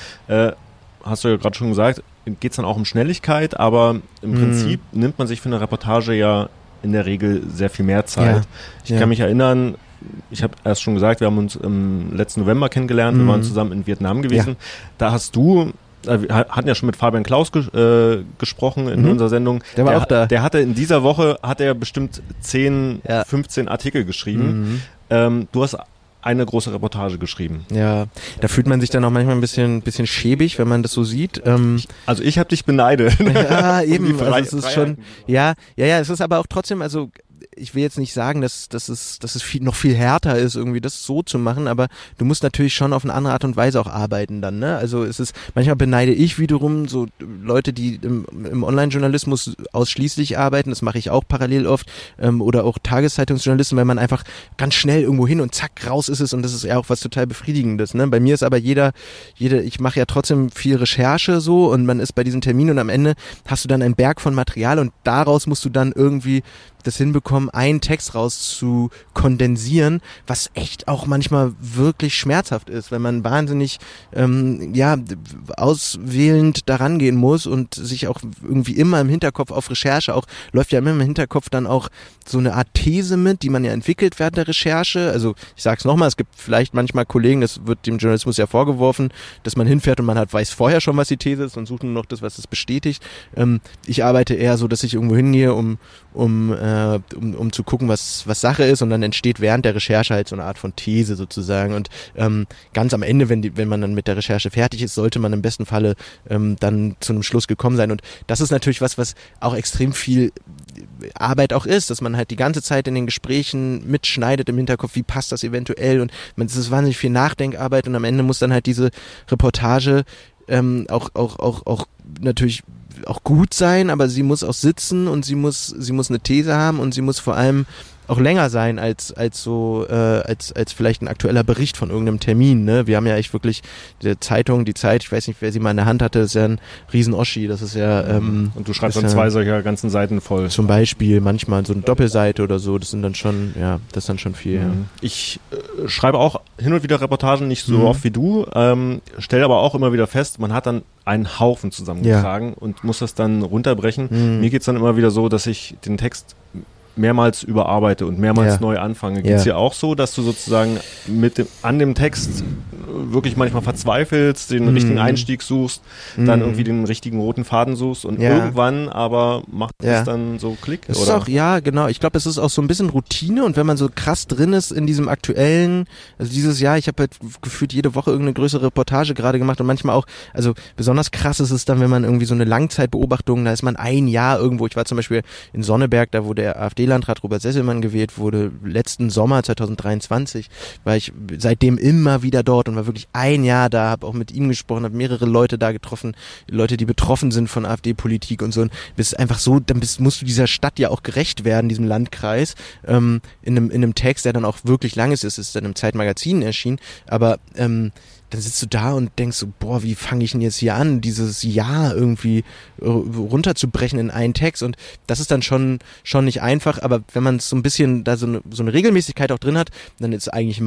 hast du ja gerade schon gesagt, geht es dann auch um Schnelligkeit, aber im Prinzip nimmt man sich für eine Reportage ja in der Regel sehr viel mehr Zeit. Ich kann mich erinnern, ich habe erst schon gesagt, wir haben uns im letzten November kennengelernt, wir waren zusammen in Vietnam gewesen. Da hast du, wir hatten ja schon mit Fabian Klaus gesprochen in unserer Sendung. Der war auch da. Der hatte in dieser Woche, bestimmt 10, 15 Artikel geschrieben. Du hast eine große Reportage geschrieben. Ja, da fühlt man sich dann auch manchmal ein bisschen schäbig, wenn man das so sieht. Also ich habe dich beneidet. Ja, eben. Also es ist schon, ja, es ist aber auch trotzdem, also ich will jetzt nicht sagen, dass es noch viel härter ist, irgendwie das so zu machen, aber du musst natürlich schon auf eine andere Art und Weise auch arbeiten dann, ne? Also manchmal beneide ich wiederum so Leute, die im Online-Journalismus ausschließlich arbeiten, das mache ich auch parallel oft, oder auch Tageszeitungsjournalisten, weil man einfach ganz schnell irgendwo hin und zack, raus ist es, und das ist ja auch was total Befriedigendes, ne? Bei mir ist aber ich mache ja trotzdem viel Recherche so, und man ist bei diesem Termin und am Ende hast du dann einen Berg von Material und daraus musst du dann irgendwie das hinbekommen, einen Text raus zu kondensieren, was echt auch manchmal wirklich schmerzhaft ist, wenn man wahnsinnig auswählend daran gehen muss und sich auch irgendwie immer im Hinterkopf auf Recherche auch, läuft ja immer im Hinterkopf dann auch so eine Art These mit, die man ja entwickelt während der Recherche. Also ich sag's nochmal, es gibt vielleicht manchmal Kollegen, das wird dem Journalismus ja vorgeworfen, dass man hinfährt und man weiß vorher schon, was die These ist, und sucht nur noch das, was es bestätigt. Ich arbeite eher so, dass ich irgendwo hingehe, um zu gucken, was Sache ist, und dann entsteht während der Recherche halt so eine Art von These sozusagen, und ganz am Ende, wenn man dann mit der Recherche fertig ist, sollte man im besten Falle dann zu einem Schluss gekommen sein, und das ist natürlich was auch extrem viel Arbeit auch ist, dass man halt die ganze Zeit in den Gesprächen mitschneidet im Hinterkopf, wie passt das eventuell, und es ist wahnsinnig viel Nachdenkarbeit, und am Ende muss dann halt diese Reportage auch natürlich auch gut sein, aber sie muss auch sitzen, und sie muss eine These haben, und sie muss vor allem auch länger sein als vielleicht ein aktueller Bericht von irgendeinem Termin, ne? Wir haben ja echt wirklich die Zeitung, die Zeit, ich weiß nicht, wer sie mal in der Hand hatte, ist ja ein Riesen-Oschi, das ist ja und du schreibst dann 2 solcher ganzen Seiten voll. Zum Beispiel manchmal so eine Doppelseite oder so, das ist dann schon viel. Ja. Ich schreibe auch hin und wieder Reportagen, nicht so oft wie du, stelle aber auch immer wieder fest, man hat dann einen Haufen zusammengetragen und muss das dann runterbrechen. Mir geht's dann immer wieder so, dass ich den Text mehrmals überarbeite und mehrmals neu anfange. Geht's dir auch so, dass du sozusagen an dem Text wirklich manchmal verzweifelst, den richtigen Einstieg suchst, dann irgendwie den richtigen roten Faden suchst und irgendwann aber macht es dann so Klick? Es ist auch, genau. Ich glaube, es ist auch so ein bisschen Routine und wenn man so krass drin ist in diesem aktuellen, also dieses Jahr, ich habe halt gefühlt jede Woche irgendeine größere Reportage gerade gemacht und manchmal auch, also besonders krass ist es dann, wenn man irgendwie so eine Langzeitbeobachtung, da ist man ein Jahr irgendwo, ich war zum Beispiel in Sonneberg, da wo der AfD-Landrat Robert Sesselmann gewählt wurde, letzten Sommer 2023, war ich seitdem immer wieder dort und war wirklich ein Jahr da, habe auch mit ihm gesprochen, habe mehrere Leute da getroffen, Leute, die betroffen sind von AfD-Politik und so, und bist einfach so, dann musst du dieser Stadt ja auch gerecht werden, diesem Landkreis, in einem Text, der dann auch wirklich lang ist, es ist dann im Zeitmagazin erschienen, aber dann sitzt du da und denkst so, boah, wie fange ich denn jetzt hier an, dieses Jahr irgendwie runterzubrechen in einen Text, und das ist dann schon nicht einfach, aber wenn man so ein bisschen da so eine Regelmäßigkeit auch drin hat, dann ist eigentlich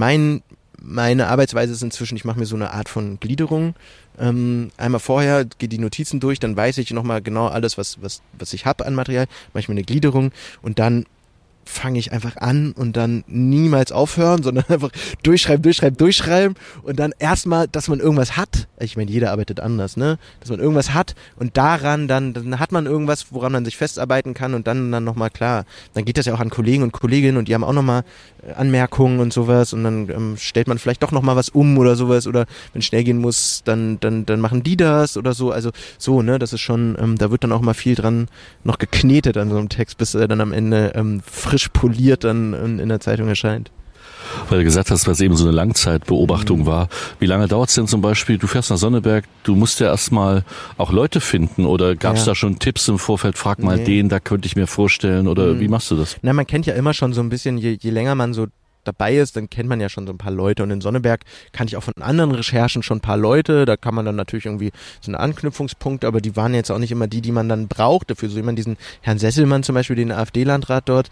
meine Arbeitsweise ist inzwischen, ich mache mir so eine Art von Gliederung, einmal vorher, gehe die Notizen durch, dann weiß ich nochmal genau alles, was ich habe an Material, mache ich mir eine Gliederung und dann fange ich einfach an und dann niemals aufhören, sondern einfach durchschreiben und dann erstmal, dass man irgendwas hat. Ich meine, jeder arbeitet anders, ne? Dass man irgendwas hat und daran dann hat man irgendwas, woran man sich festarbeiten kann und dann nochmal klar. Dann geht das ja auch an Kollegen und Kolleginnen und die haben auch nochmal Anmerkungen und sowas und dann stellt man vielleicht doch nochmal was um oder sowas oder wenn es schnell gehen muss, dann machen die das oder so. Also so, ne? Das ist schon, da wird dann auch mal viel dran noch geknetet an so einem Text, bis er dann am Ende frisch poliert dann in der Zeitung erscheint. Weil du gesagt hast, was eben so eine Langzeitbeobachtung war. Wie lange dauert es denn zum Beispiel, du fährst nach Sonneberg, du musst ja erstmal auch Leute finden oder gab es da schon Tipps im Vorfeld, frag mal den, da könnte ich mir vorstellen oder wie machst du das? Na, man kennt ja immer schon so ein bisschen, je länger man so dabei ist, dann kennt man ja schon so ein paar Leute und in Sonneberg kannte ich auch von anderen Recherchen schon ein paar Leute, da kann man dann natürlich irgendwie so eine Anknüpfungspunkte, aber die waren jetzt auch nicht immer die man dann braucht, dafür so jemand diesen Herrn Sesselmann zum Beispiel, den AfD-Landrat dort,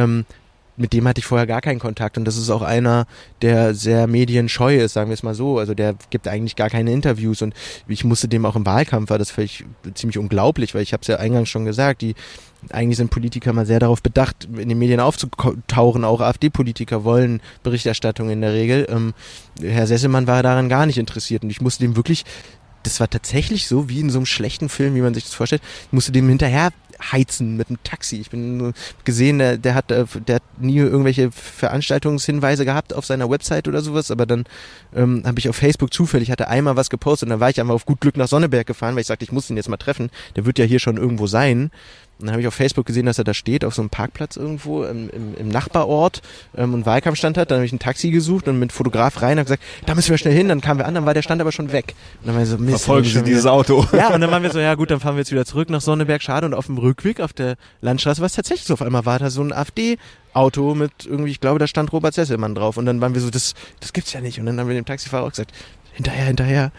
mit dem hatte ich vorher gar keinen Kontakt und das ist auch einer, der sehr medienscheu ist, sagen wir es mal so, also der gibt eigentlich gar keine Interviews und ich musste dem auch im Wahlkampf, war das völlig ziemlich unglaublich, weil ich habe es ja eingangs schon gesagt, eigentlich sind Politiker mal sehr darauf bedacht, in den Medien aufzutauchen, auch AfD-Politiker wollen Berichterstattung in der Regel. Herr Sesselmann war daran gar nicht interessiert und ich musste dem wirklich, das war tatsächlich so wie in so einem schlechten Film, wie man sich das vorstellt, ich musste dem hinterher heizen mit einem Taxi. Ich bin gesehen, der hat nie irgendwelche Veranstaltungshinweise gehabt auf seiner Website oder sowas, aber dann habe ich auf Facebook zufällig, hatte einmal was gepostet und dann war ich einfach auf gut Glück nach Sonneberg gefahren, weil ich sagte, ich muss ihn jetzt mal treffen, der wird ja hier schon irgendwo sein. Und dann habe ich auf Facebook gesehen, dass er da steht, auf so einem Parkplatz irgendwo im Nachbarort und Wahlkampfstand hat. Dann habe ich ein Taxi gesucht und mit Fotograf rein und gesagt, da müssen wir schnell hin. Dann kamen wir an, dann war der Stand aber schon weg. Und dann war ich so, Mist, verfolgen Sie dieses Auto. Ja, und dann waren wir so, ja gut, dann fahren wir jetzt wieder zurück nach Sonneberg. Schade. Und auf dem Rückweg auf der Landstraße, was tatsächlich so auf einmal war, da so ein AfD-Auto mit irgendwie, ich glaube, da stand Robert Sesselmann drauf. Und dann waren wir so, das gibt's ja nicht. Und dann haben wir dem Taxifahrer auch gesagt, hinterher.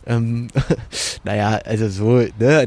Naja, also so, ne,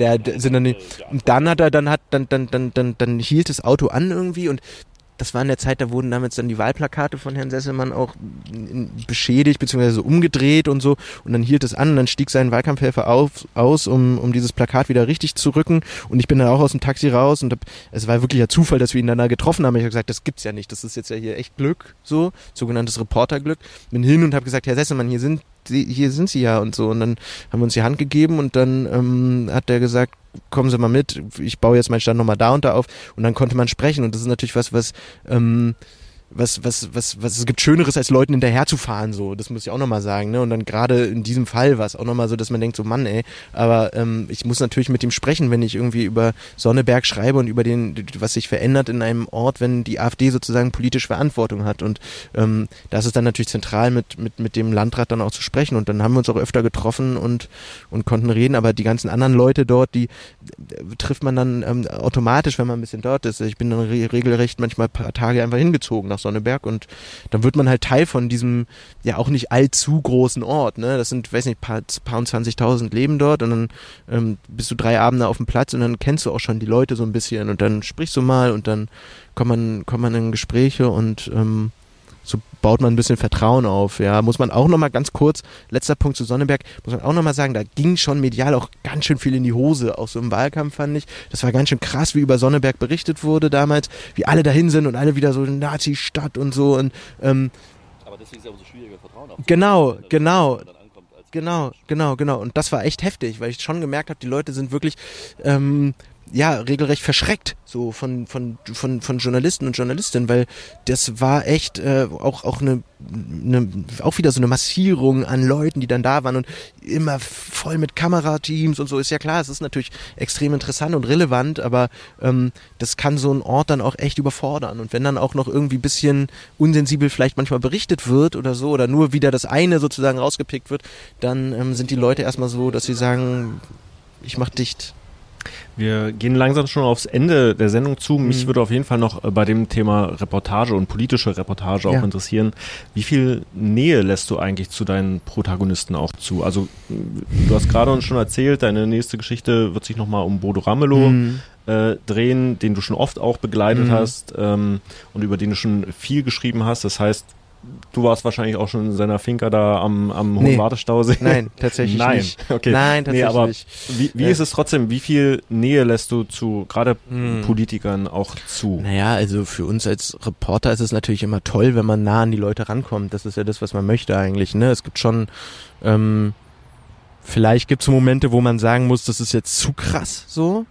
dann hielt das Auto an irgendwie und das war in der Zeit, da wurden damals dann die Wahlplakate von Herrn Sesselmann auch beschädigt bzw. umgedreht und so und dann hielt es an und dann stieg sein Wahlkampfhelfer aus, um dieses Plakat wieder richtig zu rücken und ich bin dann auch aus dem Taxi raus und es war wirklich ein Zufall, dass wir ihn dann da getroffen haben. Ich habe gesagt, das gibt's ja nicht, das ist jetzt ja hier echt Glück, so, sogenanntes Reporterglück. Bin hin und habe gesagt, Herr Sesselmann, hier sind Sie ja und so und dann haben wir uns die Hand gegeben und dann hat der gesagt, kommen Sie mal mit, ich baue jetzt meinen Stand nochmal da und da auf und dann konnte man sprechen und das ist natürlich was es gibt Schöneres, als Leuten hinterher zu fahren, so, das muss ich auch nochmal sagen, ne, und dann gerade in diesem Fall war es auch nochmal so, dass man denkt, so Mann, ey, aber ich muss natürlich mit ihm sprechen, wenn ich irgendwie über Sonneberg schreibe und über was sich verändert in einem Ort, wenn die AfD sozusagen politische Verantwortung hat und da ist es dann natürlich zentral, mit dem Landrat dann auch zu sprechen und dann haben wir uns auch öfter getroffen und konnten reden, aber die ganzen anderen Leute dort, die trifft man dann automatisch, wenn man ein bisschen dort ist. Ich bin dann regelrecht manchmal ein paar Tage einfach hingezogen nach Sonneberg und dann wird man halt Teil von diesem ja auch nicht allzu großen Ort, ne? Das sind, weiß nicht, paar und 20.000 leben dort und dann bist du 3 Abende auf dem Platz und dann kennst du auch schon die Leute so ein bisschen und dann sprichst du mal und dann kommt man in Gespräche und so baut man ein bisschen Vertrauen auf. Ja, muss man auch nochmal ganz kurz, letzter Punkt zu Sonneberg, muss man auch nochmal sagen, da ging schon medial auch ganz schön viel in die Hose, auch so im Wahlkampf fand ich. Das war ganz schön krass, wie über Sonneberg berichtet wurde damals, wie alle dahin sind und alle wieder so Nazi-Stadt und so. Und, aber deswegen ist ja umso schwieriger, Vertrauen aufzubauen. Genau. Und das war echt heftig, weil ich schon gemerkt habe, die Leute sind wirklich regelrecht verschreckt so von Journalisten und Journalistinnen, weil das war echt auch auch wieder so eine Massierung an Leuten, die dann da waren und immer voll mit Kamerateams und so. Ist ja klar, es ist natürlich extrem interessant und relevant, aber das kann so einen Ort dann auch echt überfordern. Und wenn dann auch noch irgendwie ein bisschen unsensibel vielleicht manchmal berichtet wird oder so, oder nur wieder das eine sozusagen rausgepickt wird, dann sind die Leute erstmal so, dass sie sagen, ich mach dicht. Wir gehen langsam schon aufs Ende der Sendung zu. Mich würde auf jeden Fall noch bei dem Thema Reportage und politische Reportage auch interessieren. Wie viel Nähe lässt du eigentlich zu deinen Protagonisten auch zu? Also du hast gerade uns schon erzählt, deine nächste Geschichte wird sich nochmal um Bodo Ramelow drehen, den du schon oft auch begleitet hast und über den du schon viel geschrieben hast. Das heißt, du warst wahrscheinlich auch schon in seiner Finca da am Hohen Wartestausee. Nein, tatsächlich nicht. Okay. Nein, tatsächlich aber nicht. Wie ist es trotzdem, wie viel Nähe lässt du zu gerade Politikern auch zu? Naja, also für uns als Reporter ist es natürlich immer toll, wenn man nah an die Leute rankommt. Das ist ja das, was man möchte eigentlich. Ne? Es gibt schon, vielleicht gibt es Momente, wo man sagen muss, das ist jetzt zu krass so.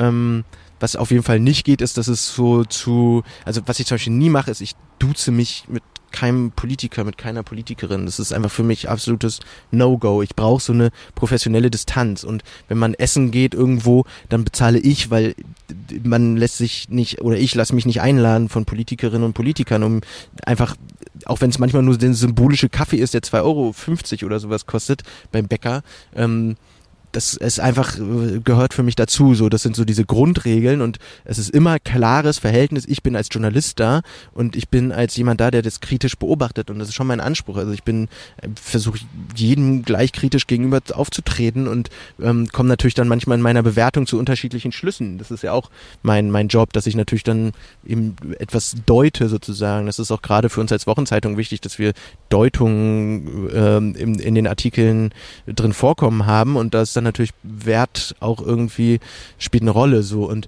Was auf jeden Fall nicht geht, ist, dass es also was ich zum Beispiel nie mache, ist, ich duze mich mit keinem Politiker, mit keiner Politikerin. Das ist einfach für mich absolutes No-Go. Ich brauche so eine professionelle Distanz. Und wenn man essen geht irgendwo, dann bezahle ich, weil man lässt sich nicht, oder ich lasse mich nicht einladen von Politikerinnen und Politikern, um einfach, auch wenn es manchmal nur der symbolische Kaffee ist, der 2,50 € oder sowas kostet beim Bäcker, das ist einfach, gehört für mich dazu, so, das sind so diese Grundregeln und es ist immer klares Verhältnis, ich bin als Journalist da und ich bin als jemand da, der das kritisch beobachtet und das ist schon mein Anspruch, also ich versuche jedem gleich kritisch gegenüber aufzutreten und komme natürlich dann manchmal in meiner Bewertung zu unterschiedlichen Schlüssen, das ist ja auch mein Job, dass ich natürlich dann eben etwas deute sozusagen, das ist auch gerade für uns als Wochenzeitung wichtig, dass wir Deutungen in den Artikeln drin vorkommen haben und das dann natürlich Wert auch irgendwie spielt eine Rolle so und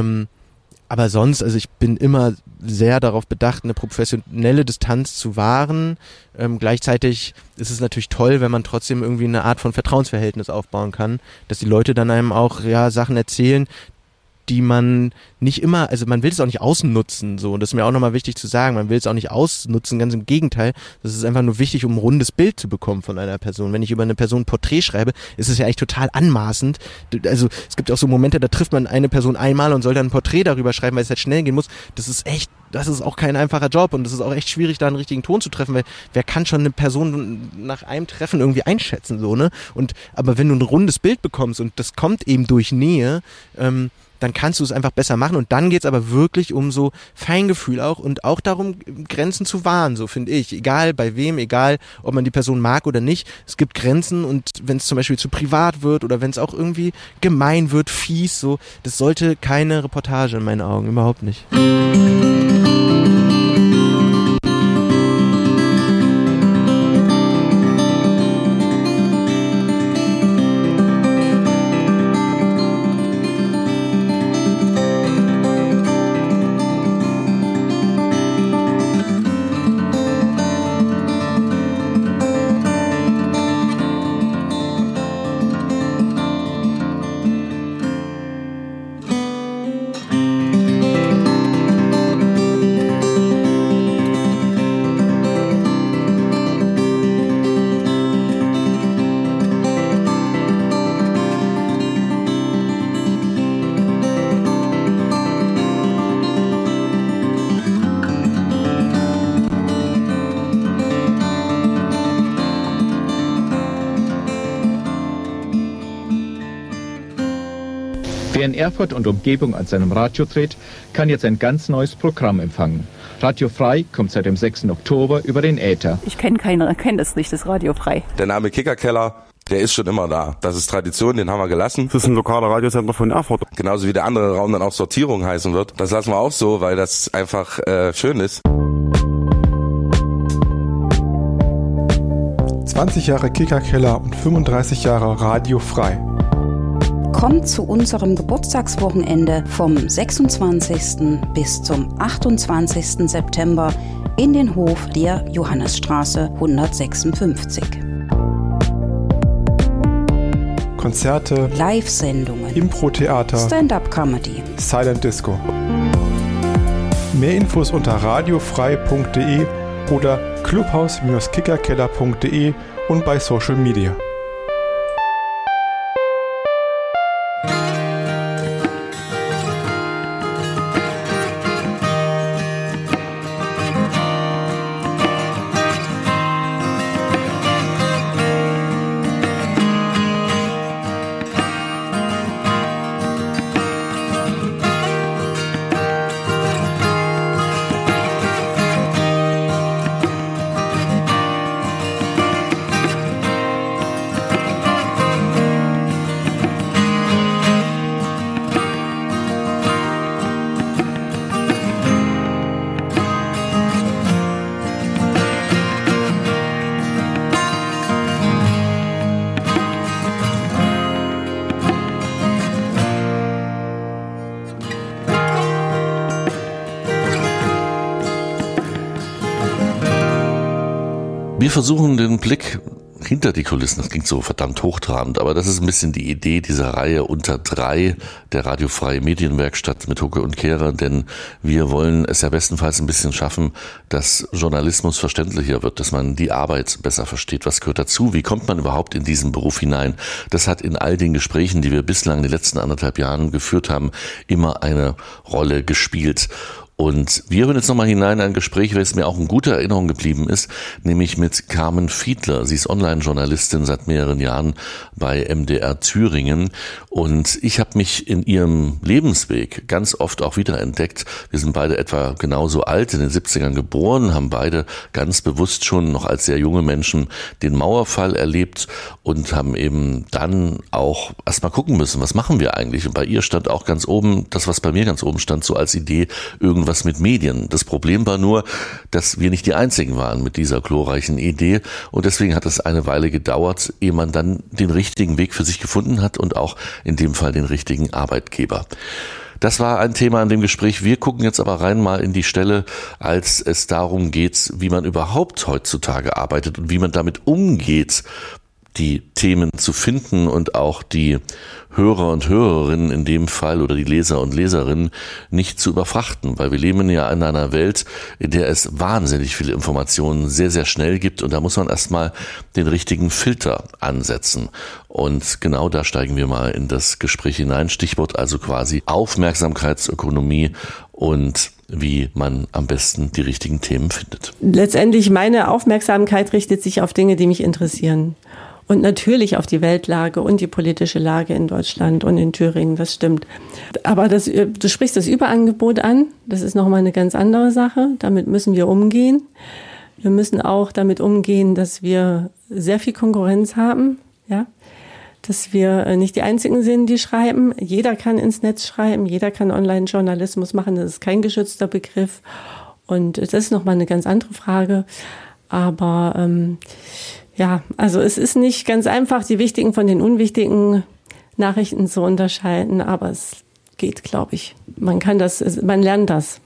aber sonst, also ich bin immer sehr darauf bedacht, eine professionelle Distanz zu wahren. Gleichzeitig ist es natürlich toll, wenn man trotzdem irgendwie eine Art von Vertrauensverhältnis aufbauen kann, dass die Leute dann einem auch Sachen erzählen, die man nicht immer, also man will es auch nicht ausnutzen, so, und das ist mir auch nochmal wichtig zu sagen, man will es auch nicht ausnutzen, ganz im Gegenteil, das ist einfach nur wichtig, um ein rundes Bild zu bekommen von einer Person. Wenn ich über eine Person ein Porträt schreibe, ist es ja eigentlich total anmaßend, also es gibt auch so Momente, da trifft man eine Person einmal und soll dann ein Porträt darüber schreiben, weil es halt schnell gehen muss, das ist auch kein einfacher Job und das ist auch echt schwierig, da einen richtigen Ton zu treffen, weil wer kann schon eine Person nach einem Treffen irgendwie einschätzen, so, ne, aber wenn du ein rundes Bild bekommst und das kommt eben durch Nähe, dann kannst du es einfach besser machen und dann geht's aber wirklich um so Feingefühl auch und auch darum, Grenzen zu wahren, so finde ich. Egal bei wem, egal ob man die Person mag oder nicht, es gibt Grenzen und wenn es zum Beispiel zu privat wird oder wenn es auch irgendwie gemein wird, fies, so, das sollte keine Reportage in meinen Augen, überhaupt nicht. Wer in Erfurt und Umgebung an seinem Radio dreht, kann jetzt ein ganz neues Programm empfangen. Radio Frei kommt seit dem 6. Oktober über den Äther. Ich kenne das nicht, das Radio Frei. Der Name Kickerkeller, der ist schon immer da. Das ist Tradition, den haben wir gelassen. Das ist ein lokaler Radiosender von Erfurt. Genauso wie der andere Raum dann auch Sortierung heißen wird. Das lassen wir auch so, weil das einfach schön ist. 20 Jahre Kickerkeller und 35 Jahre Radio Frei. Kommt zu unserem Geburtstagswochenende vom 26. bis zum 28. September in den Hof der Johannesstraße 156. Konzerte, Live-Sendungen, Impro-Theater, Stand-up-Comedy, Silent Disco. Mehr Infos unter radiofrei.de oder clubhaus-kickerkeller.de und bei Social Media. Wir versuchen den Blick hinter die Kulissen, das klingt so verdammt hochtrabend, aber das ist ein bisschen die Idee dieser Reihe unter 3 der radiofreie Medienwerkstatt mit Hucke und Kehrer, denn wir wollen es ja bestenfalls ein bisschen schaffen, dass Journalismus verständlicher wird, dass man die Arbeit besser versteht. Was gehört dazu? Wie kommt man überhaupt in diesen Beruf hinein? Das hat in all den Gesprächen, die wir bislang in den letzten 1,5 Jahren geführt haben, immer eine Rolle gespielt. Und wir hören jetzt nochmal hinein in ein Gespräch, welches mir auch in guter Erinnerung geblieben ist, nämlich mit Carmen Fiedler. Sie ist Online-Journalistin seit mehreren Jahren bei MDR Thüringen und ich habe mich in ihrem Lebensweg ganz oft auch wiederentdeckt. Wir sind beide etwa genauso alt, in den 70ern geboren, haben beide ganz bewusst schon noch als sehr junge Menschen den Mauerfall erlebt und haben eben dann auch erstmal gucken müssen, was machen wir eigentlich? Und bei ihr stand auch ganz oben, das was bei mir ganz oben stand, so als Idee, irgendwas mit Medien. Das Problem war nur, dass wir nicht die Einzigen waren mit dieser glorreichen Idee und deswegen hat es eine Weile gedauert, ehe man dann den richtigen Weg für sich gefunden hat und auch in dem Fall den richtigen Arbeitgeber. Das war ein Thema in dem Gespräch. Wir gucken jetzt aber rein mal in die Stelle, als es darum geht, wie man überhaupt heutzutage arbeitet und wie man damit umgeht, die Themen zu finden und auch die Hörer und Hörerinnen in dem Fall oder die Leser und Leserinnen nicht zu überfrachten, weil wir leben ja in einer Welt, in der es wahnsinnig viele Informationen sehr, sehr schnell gibt und da muss man erstmal den richtigen Filter ansetzen. Und genau da steigen wir mal in das Gespräch hinein. Stichwort also quasi Aufmerksamkeitsökonomie und wie man am besten die richtigen Themen findet. Letztendlich meine Aufmerksamkeit richtet sich auf Dinge, die mich interessieren. Und natürlich auf die Weltlage und die politische Lage in Deutschland und in Thüringen, das stimmt. Aber du sprichst das Überangebot an, das ist nochmal eine ganz andere Sache. Damit müssen wir umgehen. Wir müssen auch damit umgehen, dass wir sehr viel Konkurrenz haben, ja, dass wir nicht die Einzigen sind, die schreiben. Jeder kann ins Netz schreiben, jeder kann Online-Journalismus machen, das ist kein geschützter Begriff. Und das ist nochmal eine ganz andere Frage. Aber ja, also es ist nicht ganz einfach, die wichtigen von den unwichtigen Nachrichten zu unterscheiden, aber es geht, glaube ich. Man lernt das.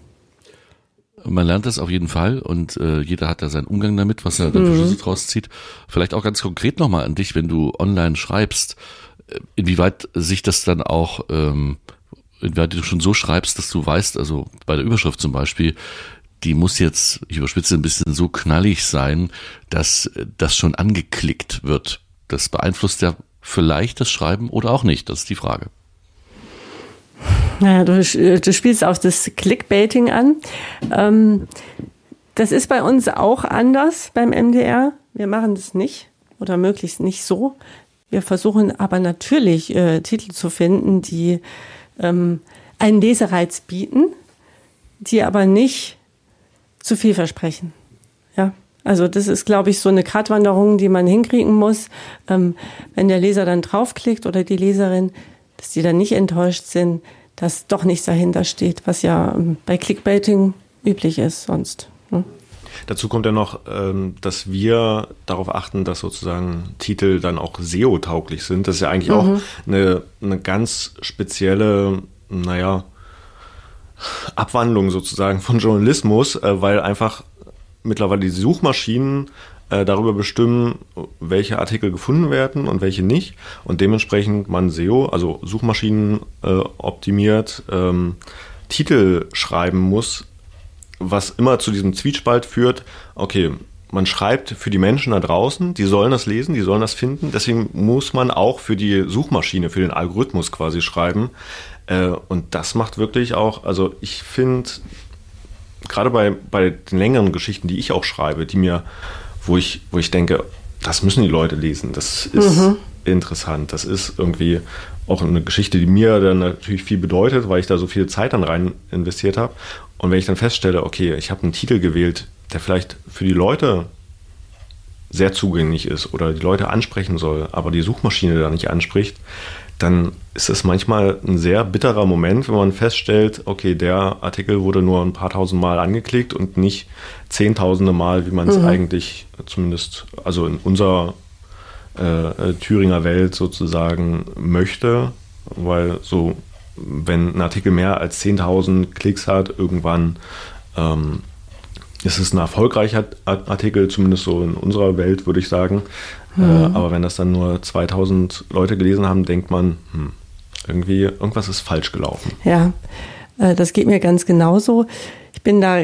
Man lernt das auf jeden Fall und jeder hat da seinen Umgang damit, was er dann für Schlüsse draus zieht. Vielleicht auch ganz konkret nochmal an dich, wenn du online schreibst, inwieweit sich das dann auch, inwieweit du schon so schreibst, dass du weißt, also bei der Überschrift zum Beispiel, die muss jetzt, ich überspitze ein bisschen, so knallig sein, dass das schon angeklickt wird. Das beeinflusst ja vielleicht das Schreiben oder auch nicht, das ist die Frage. Naja, du spielst auf das Clickbaiting an. Das ist bei uns auch anders beim MDR. Wir machen das nicht oder möglichst nicht so. Wir versuchen aber natürlich Titel zu finden, die einen Lesereiz bieten, die aber nicht zu viel versprechen. Ja, also das ist, glaube ich, so eine Gratwanderung, die man hinkriegen muss. Wenn der Leser dann draufklickt oder die Leserin, dass die dann nicht enttäuscht sind, dass doch nichts dahinter steht, was ja bei Clickbaiting üblich ist sonst. Ne? Dazu kommt ja noch, dass wir darauf achten, dass sozusagen Titel dann auch SEO-tauglich sind. Das ist ja eigentlich auch eine ganz spezielle, Abwandlung sozusagen von Journalismus, weil einfach mittlerweile die Suchmaschinen darüber bestimmen, welche Artikel gefunden werden und welche nicht. Und dementsprechend man SEO, also Suchmaschinen optimiert, Titel schreiben muss, was immer zu diesem Zwiespalt führt, okay, man schreibt für die Menschen da draußen, die sollen das lesen, die sollen das finden, deswegen muss man auch für die Suchmaschine, für den Algorithmus quasi schreiben. Und das macht wirklich auch, also ich finde, gerade bei den längeren Geschichten, die ich auch schreibe, wo ich denke, das müssen die Leute lesen, das ist interessant, das ist irgendwie auch eine Geschichte, die mir dann natürlich viel bedeutet, weil ich da so viel Zeit dann rein investiert habe. Und wenn ich dann feststelle, okay, ich habe einen Titel gewählt, der vielleicht für die Leute sehr zugänglich ist oder die Leute ansprechen soll, aber die Suchmaschine da nicht anspricht, dann ist es manchmal ein sehr bitterer Moment, wenn man feststellt, okay, der Artikel wurde nur ein paar tausend Mal angeklickt und nicht zehntausende Mal, wie man es eigentlich zumindest, also in unserer Thüringer Welt sozusagen möchte, weil so, wenn ein Artikel mehr als 10.000 Klicks hat, irgendwann ist es ein erfolgreicher Artikel, zumindest so in unserer Welt, würde ich sagen. Aber wenn das dann nur 2.000 Leute gelesen haben, denkt man, irgendwas ist falsch gelaufen. Ja, das geht mir ganz genauso. Ich bin da,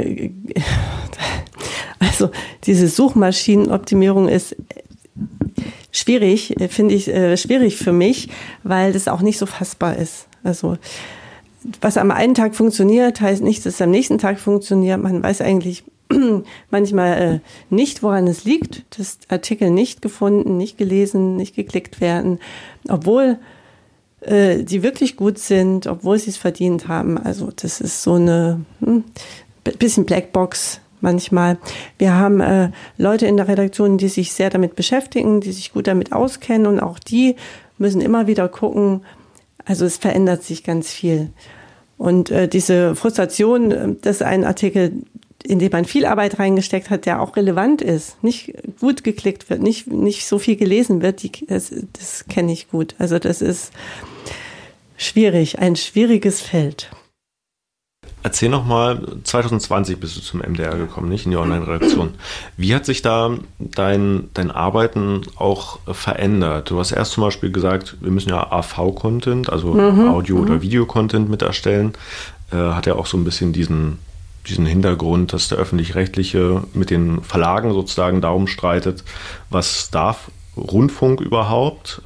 also diese Suchmaschinenoptimierung ist schwierig, finde ich schwierig für mich, weil das auch nicht so fassbar ist. Also was am einen Tag funktioniert, heißt nicht, dass es am nächsten Tag funktioniert. Man weiß eigentlich manchmal nicht, woran es liegt, dass Artikel nicht gefunden, nicht gelesen, nicht geklickt werden, obwohl die wirklich gut sind, obwohl sie es verdient haben. Also das ist so eine bisschen Blackbox manchmal. Wir haben Leute in der Redaktion, die sich sehr damit beschäftigen, die sich gut damit auskennen und auch die müssen immer wieder gucken. Also es verändert sich ganz viel. Und diese Frustration, dass ein Artikel, in dem man viel Arbeit reingesteckt hat, der auch relevant ist, nicht gut geklickt wird, nicht so viel gelesen wird, das kenne ich gut. Also das ist schwierig, ein schwieriges Feld. Erzähl noch mal, 2020 bist du zum MDR gekommen, nicht in die Online-Redaktion. Wie hat sich da dein Arbeiten auch verändert? Du hast erst zum Beispiel gesagt, wir müssen ja AV-Content, also Audio- oder Video-Content mit erstellen. Hat ja auch so ein bisschen diesen Hintergrund, dass der Öffentlich-Rechtliche mit den Verlagen sozusagen darum streitet, was darf Rundfunk überhaupt?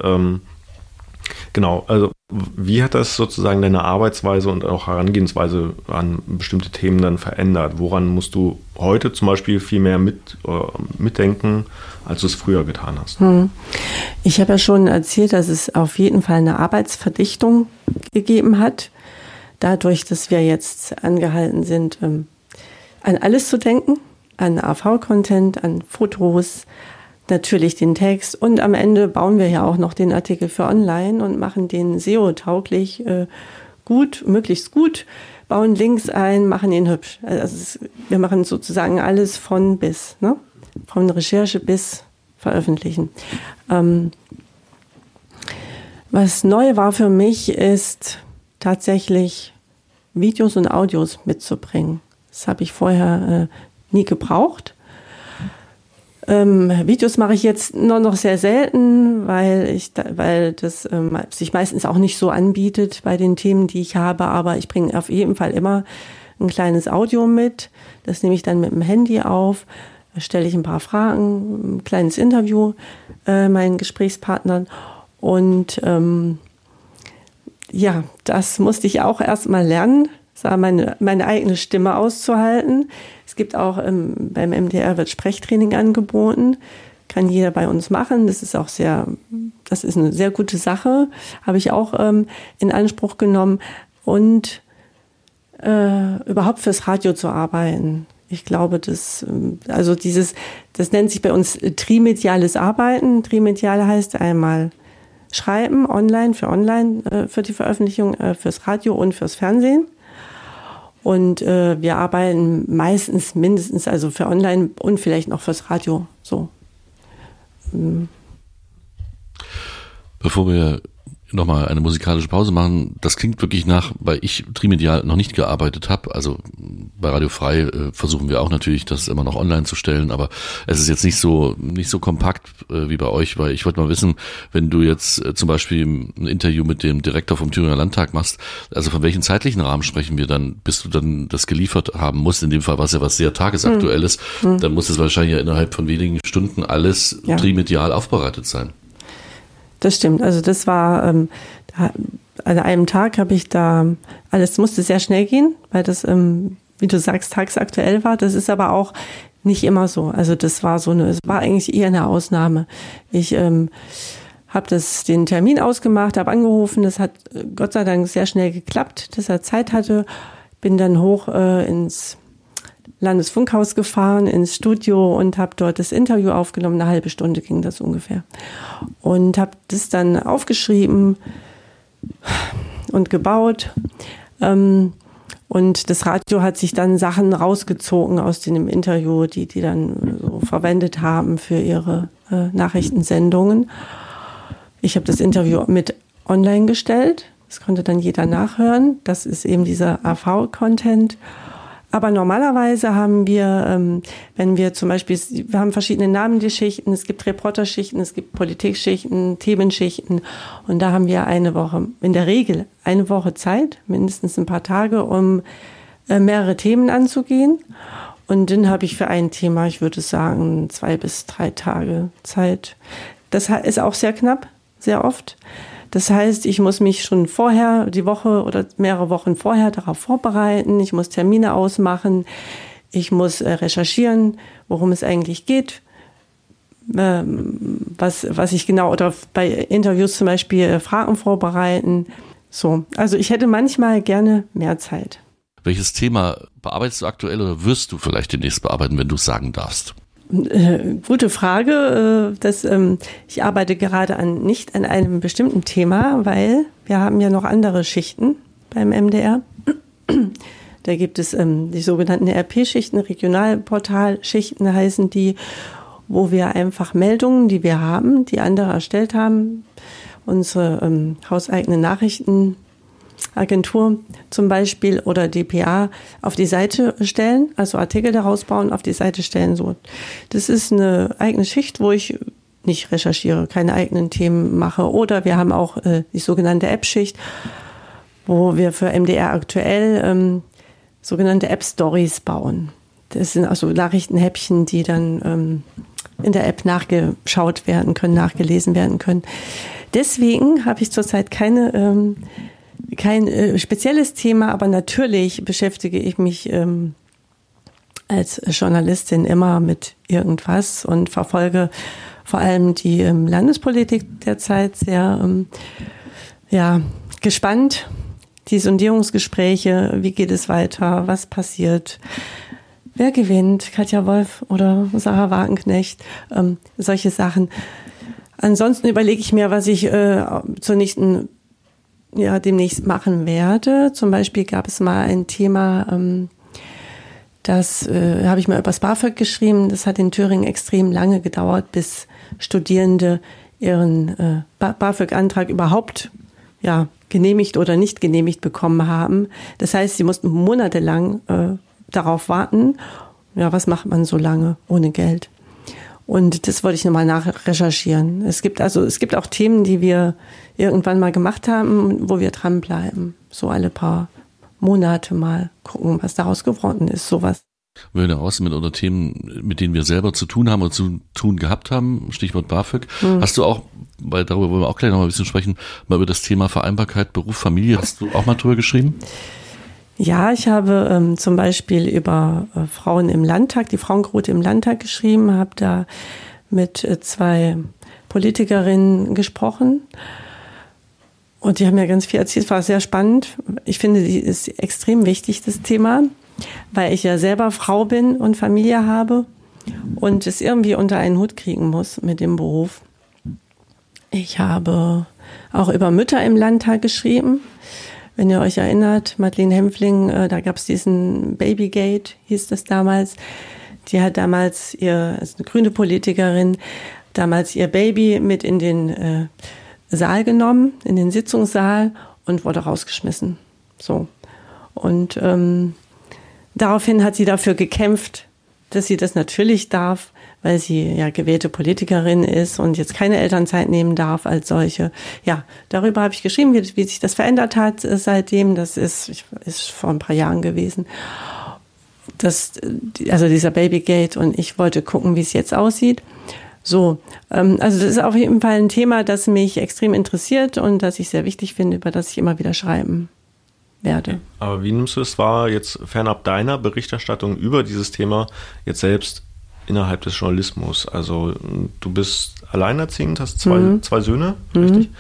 Genau, also wie hat das sozusagen deine Arbeitsweise und auch Herangehensweise an bestimmte Themen dann verändert? Woran musst du heute zum Beispiel viel mehr mitdenken, als du es früher getan hast? Ich habe ja schon erzählt, dass es auf jeden Fall eine Arbeitsverdichtung gegeben hat. Dadurch, dass wir jetzt angehalten sind, an alles zu denken, an AV-Content, an Fotos, natürlich den Text und am Ende bauen wir ja auch noch den Artikel für online und machen den SEO-tauglich gut, möglichst gut, bauen Links ein, machen ihn hübsch. Also wir machen sozusagen alles von bis, ne? Von Recherche bis Veröffentlichen. Was neu war für mich, ist tatsächlich Videos und Audios mitzubringen. Das habe ich vorher nie gebraucht. Videos mache ich jetzt nur noch sehr selten, weil das sich meistens auch nicht so anbietet bei den Themen, die ich habe. Aber ich bringe auf jeden Fall immer ein kleines Audio mit. Das nehme ich dann mit dem Handy auf, stelle ich ein paar Fragen, ein kleines Interview meinen Gesprächspartnern. Und ja, das musste ich auch erst mal lernen, meine eigene Stimme auszuhalten. Es gibt auch beim MDR wird Sprechtraining angeboten, kann jeder bei uns machen. Das ist eine sehr gute Sache, habe ich auch in Anspruch genommen und überhaupt fürs Radio zu arbeiten. Ich glaube, das nennt sich bei uns trimediales Arbeiten. Trimedial heißt einmal Schreiben für die Veröffentlichung, fürs Radio und fürs Fernsehen. Und wir arbeiten meistens mindestens also für online und vielleicht noch fürs Radio. So. Bevor wir nochmal eine musikalische Pause machen, das klingt wirklich nach, weil ich trimedial noch nicht gearbeitet habe, also bei Radio Frei versuchen wir auch natürlich, das immer noch online zu stellen, aber es ist jetzt nicht so kompakt wie bei euch, weil ich wollte mal wissen, wenn du jetzt zum Beispiel ein Interview mit dem Direktor vom Thüringer Landtag machst, also von welchem zeitlichen Rahmen sprechen wir dann, bis du dann das geliefert haben musst, in dem Fall war es ja was sehr tagesaktuelles, dann muss es wahrscheinlich ja innerhalb von wenigen Stunden alles trimedial aufbereitet sein. Das stimmt, also das war, an einem Tag habe ich da, alles musste sehr schnell gehen, weil das, wie du sagst, tagesaktuell war. Das ist aber auch nicht immer so. Also das war es war eigentlich eher eine Ausnahme. Ich habe den Termin ausgemacht, habe angerufen, das hat Gott sei Dank sehr schnell geklappt, dass er Zeit hatte, bin dann hoch ins Landesfunkhaus gefahren, ins Studio und habe dort das Interview aufgenommen. Eine halbe Stunde ging das ungefähr. Und habe das dann aufgeschrieben und gebaut. Und das Radio hat sich dann Sachen rausgezogen aus dem Interview, die dann so verwendet haben für ihre Nachrichtensendungen. Ich habe das Interview mit online gestellt. Das konnte dann jeder nachhören. Das ist eben dieser AV-Content. Aber normalerweise haben wir, wenn wir zum Beispiel, wir haben verschiedene Namenschichten, es gibt Reporterschichten, es gibt Politikschichten, Themenschichten und da haben wir eine Woche, in der Regel eine Woche Zeit, mindestens ein paar Tage, um mehrere Themen anzugehen. Und dann habe ich für ein Thema, ich würde sagen, 2 bis 3 Tage Zeit. Das ist auch sehr knapp, sehr oft. Das heißt, ich muss mich schon vorher, die Woche oder mehrere Wochen vorher darauf vorbereiten. Ich muss Termine ausmachen. Ich muss recherchieren, worum es eigentlich geht. Was ich genau, oder bei Interviews zum Beispiel Fragen vorbereiten. So. Also ich hätte manchmal gerne mehr Zeit. Welches Thema bearbeitest du aktuell oder wirst du vielleicht demnächst bearbeiten, wenn du es sagen darfst? Gute Frage. Ich arbeite gerade nicht an einem bestimmten Thema, weil wir haben ja noch andere Schichten beim MDR. Da gibt es die sogenannten RP-Schichten, Regionalportalschichten heißen die, wo wir einfach Meldungen, die wir haben, die andere erstellt haben, unsere hauseigene Nachrichtenagentur zum Beispiel oder DPA auf die Seite stellen, also Artikel daraus bauen, auf die Seite stellen. So. Das ist eine eigene Schicht, wo ich nicht recherchiere, keine eigenen Themen mache. Oder wir haben auch die sogenannte App-Schicht, wo wir für MDR aktuell sogenannte App-Stories bauen. Das sind also Nachrichtenhäppchen, die dann in der App nachgeschaut werden können, nachgelesen werden können. Deswegen habe ich zurzeit kein spezielles Thema, aber natürlich beschäftige ich mich als Journalistin immer mit irgendwas und verfolge vor allem die Landespolitik derzeit sehr gespannt. Die Sondierungsgespräche, wie geht es weiter, was passiert, wer gewinnt, Katja Wolf oder Sarah Wagenknecht, solche Sachen. Ansonsten überlege ich mir, was ich demnächst machen werde. Zum Beispiel gab es mal ein Thema, das habe ich mal über das BAföG geschrieben. Das hat in Thüringen extrem lange gedauert, bis Studierende ihren BAföG-Antrag überhaupt genehmigt oder nicht genehmigt bekommen haben. Das heißt, sie mussten monatelang darauf warten. Ja, was macht man so lange ohne Geld? Und das wollte ich nochmal nachrecherchieren. Es gibt auch Themen, die wir irgendwann mal gemacht haben, wo wir dranbleiben. So alle paar Monate mal gucken, was daraus geworden ist, sowas. Wir hören heraus mit Themen, mit denen wir selber zu tun haben oder zu tun gehabt haben, Stichwort BAföG. Hast du auch, weil darüber wollen wir auch gleich noch mal ein bisschen sprechen, mal über das Thema Vereinbarkeit, Beruf, Familie, hast du auch mal drüber geschrieben? Ja, ich habe zum Beispiel über Frauen im Landtag, die Frauenquote im Landtag geschrieben, habe da mit 2 Politikerinnen gesprochen und die haben mir ganz viel erzählt, war sehr spannend. Ich finde, die ist extrem wichtig, das Thema, weil ich ja selber Frau bin und Familie habe und es irgendwie unter einen Hut kriegen muss mit dem Beruf. Ich habe auch über Mütter im Landtag geschrieben, Wenn ihr euch erinnert, Madeleine Hempfling, da gab es diesen Babygate, hieß das damals. Die hat damals ist eine grüne Politikerin, damals ihr Baby mit in den Saal genommen, in den Sitzungssaal und wurde rausgeschmissen. So. Und daraufhin hat sie dafür gekämpft, dass sie das natürlich darf, weil sie ja gewählte Politikerin ist und jetzt keine Elternzeit nehmen darf als solche. Ja, darüber habe ich geschrieben, wie sich das verändert hat seitdem. Das ist vor ein paar Jahren gewesen. Also dieser Babygate, und ich wollte gucken, wie es jetzt aussieht. So, also das ist auf jeden Fall ein Thema, das mich extrem interessiert und das ich sehr wichtig finde, über das ich immer wieder schreiben werde. Aber wie nimmst du es wahr, jetzt fernab deiner Berichterstattung über dieses Thema, jetzt selbst innerhalb des Journalismus? Also du bist alleinerziehend, hast zwei Söhne, richtig?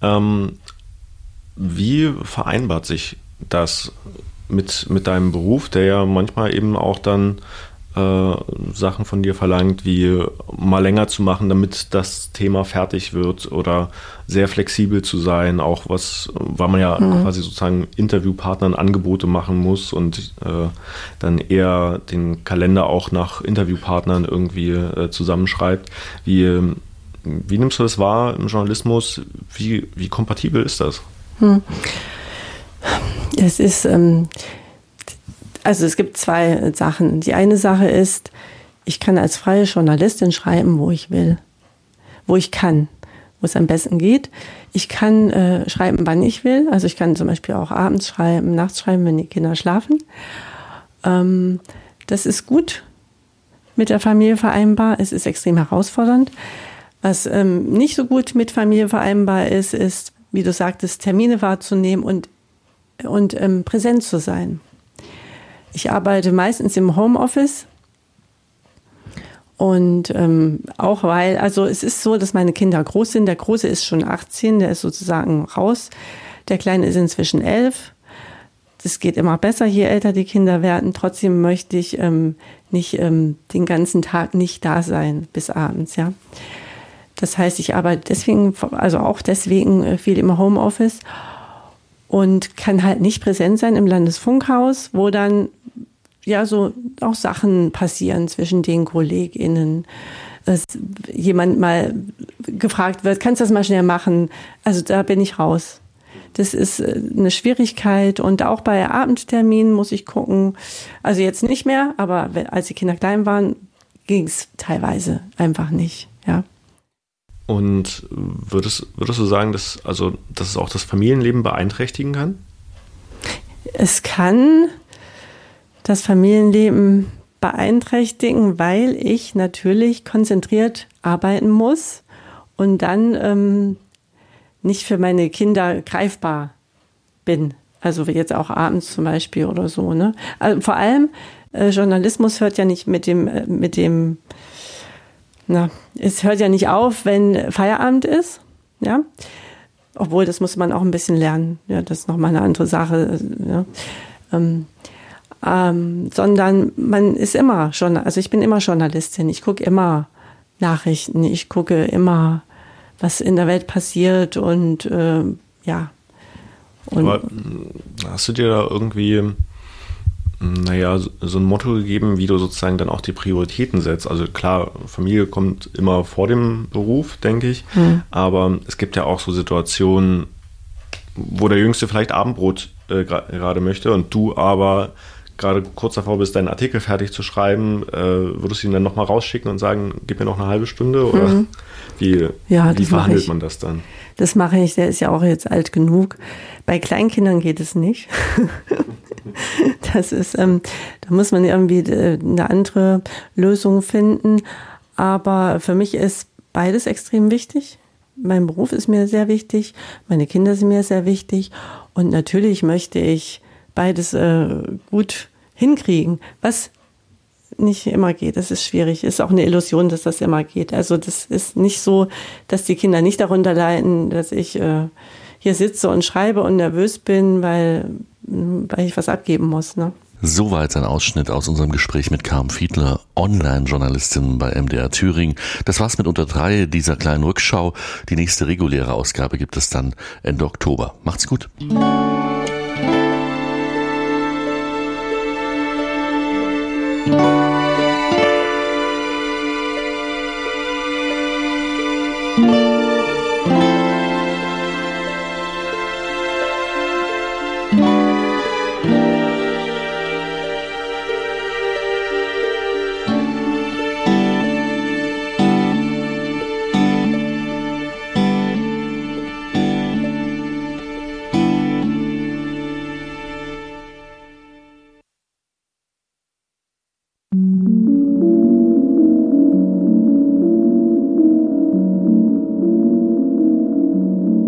Wie vereinbart sich das mit deinem Beruf, der ja manchmal eben auch dann Sachen von dir verlangt, wie mal länger zu machen, damit das Thema fertig wird, oder sehr flexibel zu sein, auch weil man ja quasi sozusagen Interviewpartnern Angebote machen muss und dann eher den Kalender auch nach Interviewpartnern irgendwie zusammenschreibt. Wie nimmst du das wahr im Journalismus? Wie kompatibel ist das? Es ist also es gibt zwei Sachen. Die eine Sache ist, ich kann als freie Journalistin schreiben, wo ich will, wo ich kann, wo es am besten geht. Ich kann schreiben, wann ich will. Also ich kann zum Beispiel auch abends schreiben, nachts schreiben, wenn die Kinder schlafen. Das ist gut mit der Familie vereinbar. Es ist extrem herausfordernd. Was nicht so gut mit Familie vereinbar ist, wie du sagtest, Termine wahrzunehmen und präsent zu sein. Ich arbeite meistens im Homeoffice und auch weil, also es ist so, dass meine Kinder groß sind. Der Große ist schon 18, der ist sozusagen raus. Der Kleine ist inzwischen 11. Das geht immer besser, je älter die Kinder werden. Trotzdem möchte ich nicht den ganzen Tag nicht da sein bis abends, ja. Das heißt, ich arbeite deswegen viel im Homeoffice und kann halt nicht präsent sein im Landesfunkhaus, wo dann ja so auch Sachen passieren zwischen den KollegInnen. Dass jemand mal gefragt wird, kannst du das mal schnell machen? Also da bin ich raus. Das ist eine Schwierigkeit, und auch bei Abendterminen muss ich gucken. Also jetzt nicht mehr, aber als die Kinder klein waren, ging es teilweise einfach nicht, ja. Und würdest du sagen, dass es auch das Familienleben beeinträchtigen kann? Es kann das Familienleben beeinträchtigen, weil ich natürlich konzentriert arbeiten muss und dann nicht für meine Kinder greifbar bin. Also jetzt auch abends zum Beispiel oder so, ne? Also vor allem Journalismus hört ja nicht es hört ja nicht auf, wenn Feierabend ist, ja. Obwohl, das muss man auch ein bisschen lernen. Ja, das ist nochmal eine andere Sache. Ja. Sondern man ist immer schon, also ich bin immer Journalistin. Ich gucke immer Nachrichten. Ich gucke immer, was in der Welt passiert und ja. Und aber hast du dir da irgendwie so ein Motto gegeben, wie du sozusagen dann auch die Prioritäten setzt? Also klar, Familie kommt immer vor dem Beruf, denke ich, aber es gibt ja auch so Situationen, wo der Jüngste vielleicht Abendbrot gerade möchte und du aber gerade kurz davor bist, deinen Artikel fertig zu schreiben. Würdest du ihn dann nochmal rausschicken und sagen, gib mir noch eine halbe Stunde? Oder wie verhandelt man das dann? Das mache ich, der ist ja auch jetzt alt genug. Bei Kleinkindern geht es nicht. Das ist, da muss man irgendwie eine andere Lösung finden. Aber für mich ist beides extrem wichtig. Mein Beruf ist mir sehr wichtig, meine Kinder sind mir sehr wichtig. Und natürlich möchte ich beides gut hinkriegen, was nicht immer geht. Das ist schwierig. Ist auch eine Illusion, dass das immer geht. Also das ist nicht so, dass die Kinder nicht darunter leiden, dass ich hier sitze und schreibe und nervös bin, weil ich was abgeben muss, ne? Soweit ein Ausschnitt aus unserem Gespräch mit Carmen Fiedler, Online-Journalistin bei MDR Thüringen. Das war's mit unter 3 dieser kleinen Rückschau. Die nächste reguläre Ausgabe gibt es dann Ende Oktober. Macht's gut.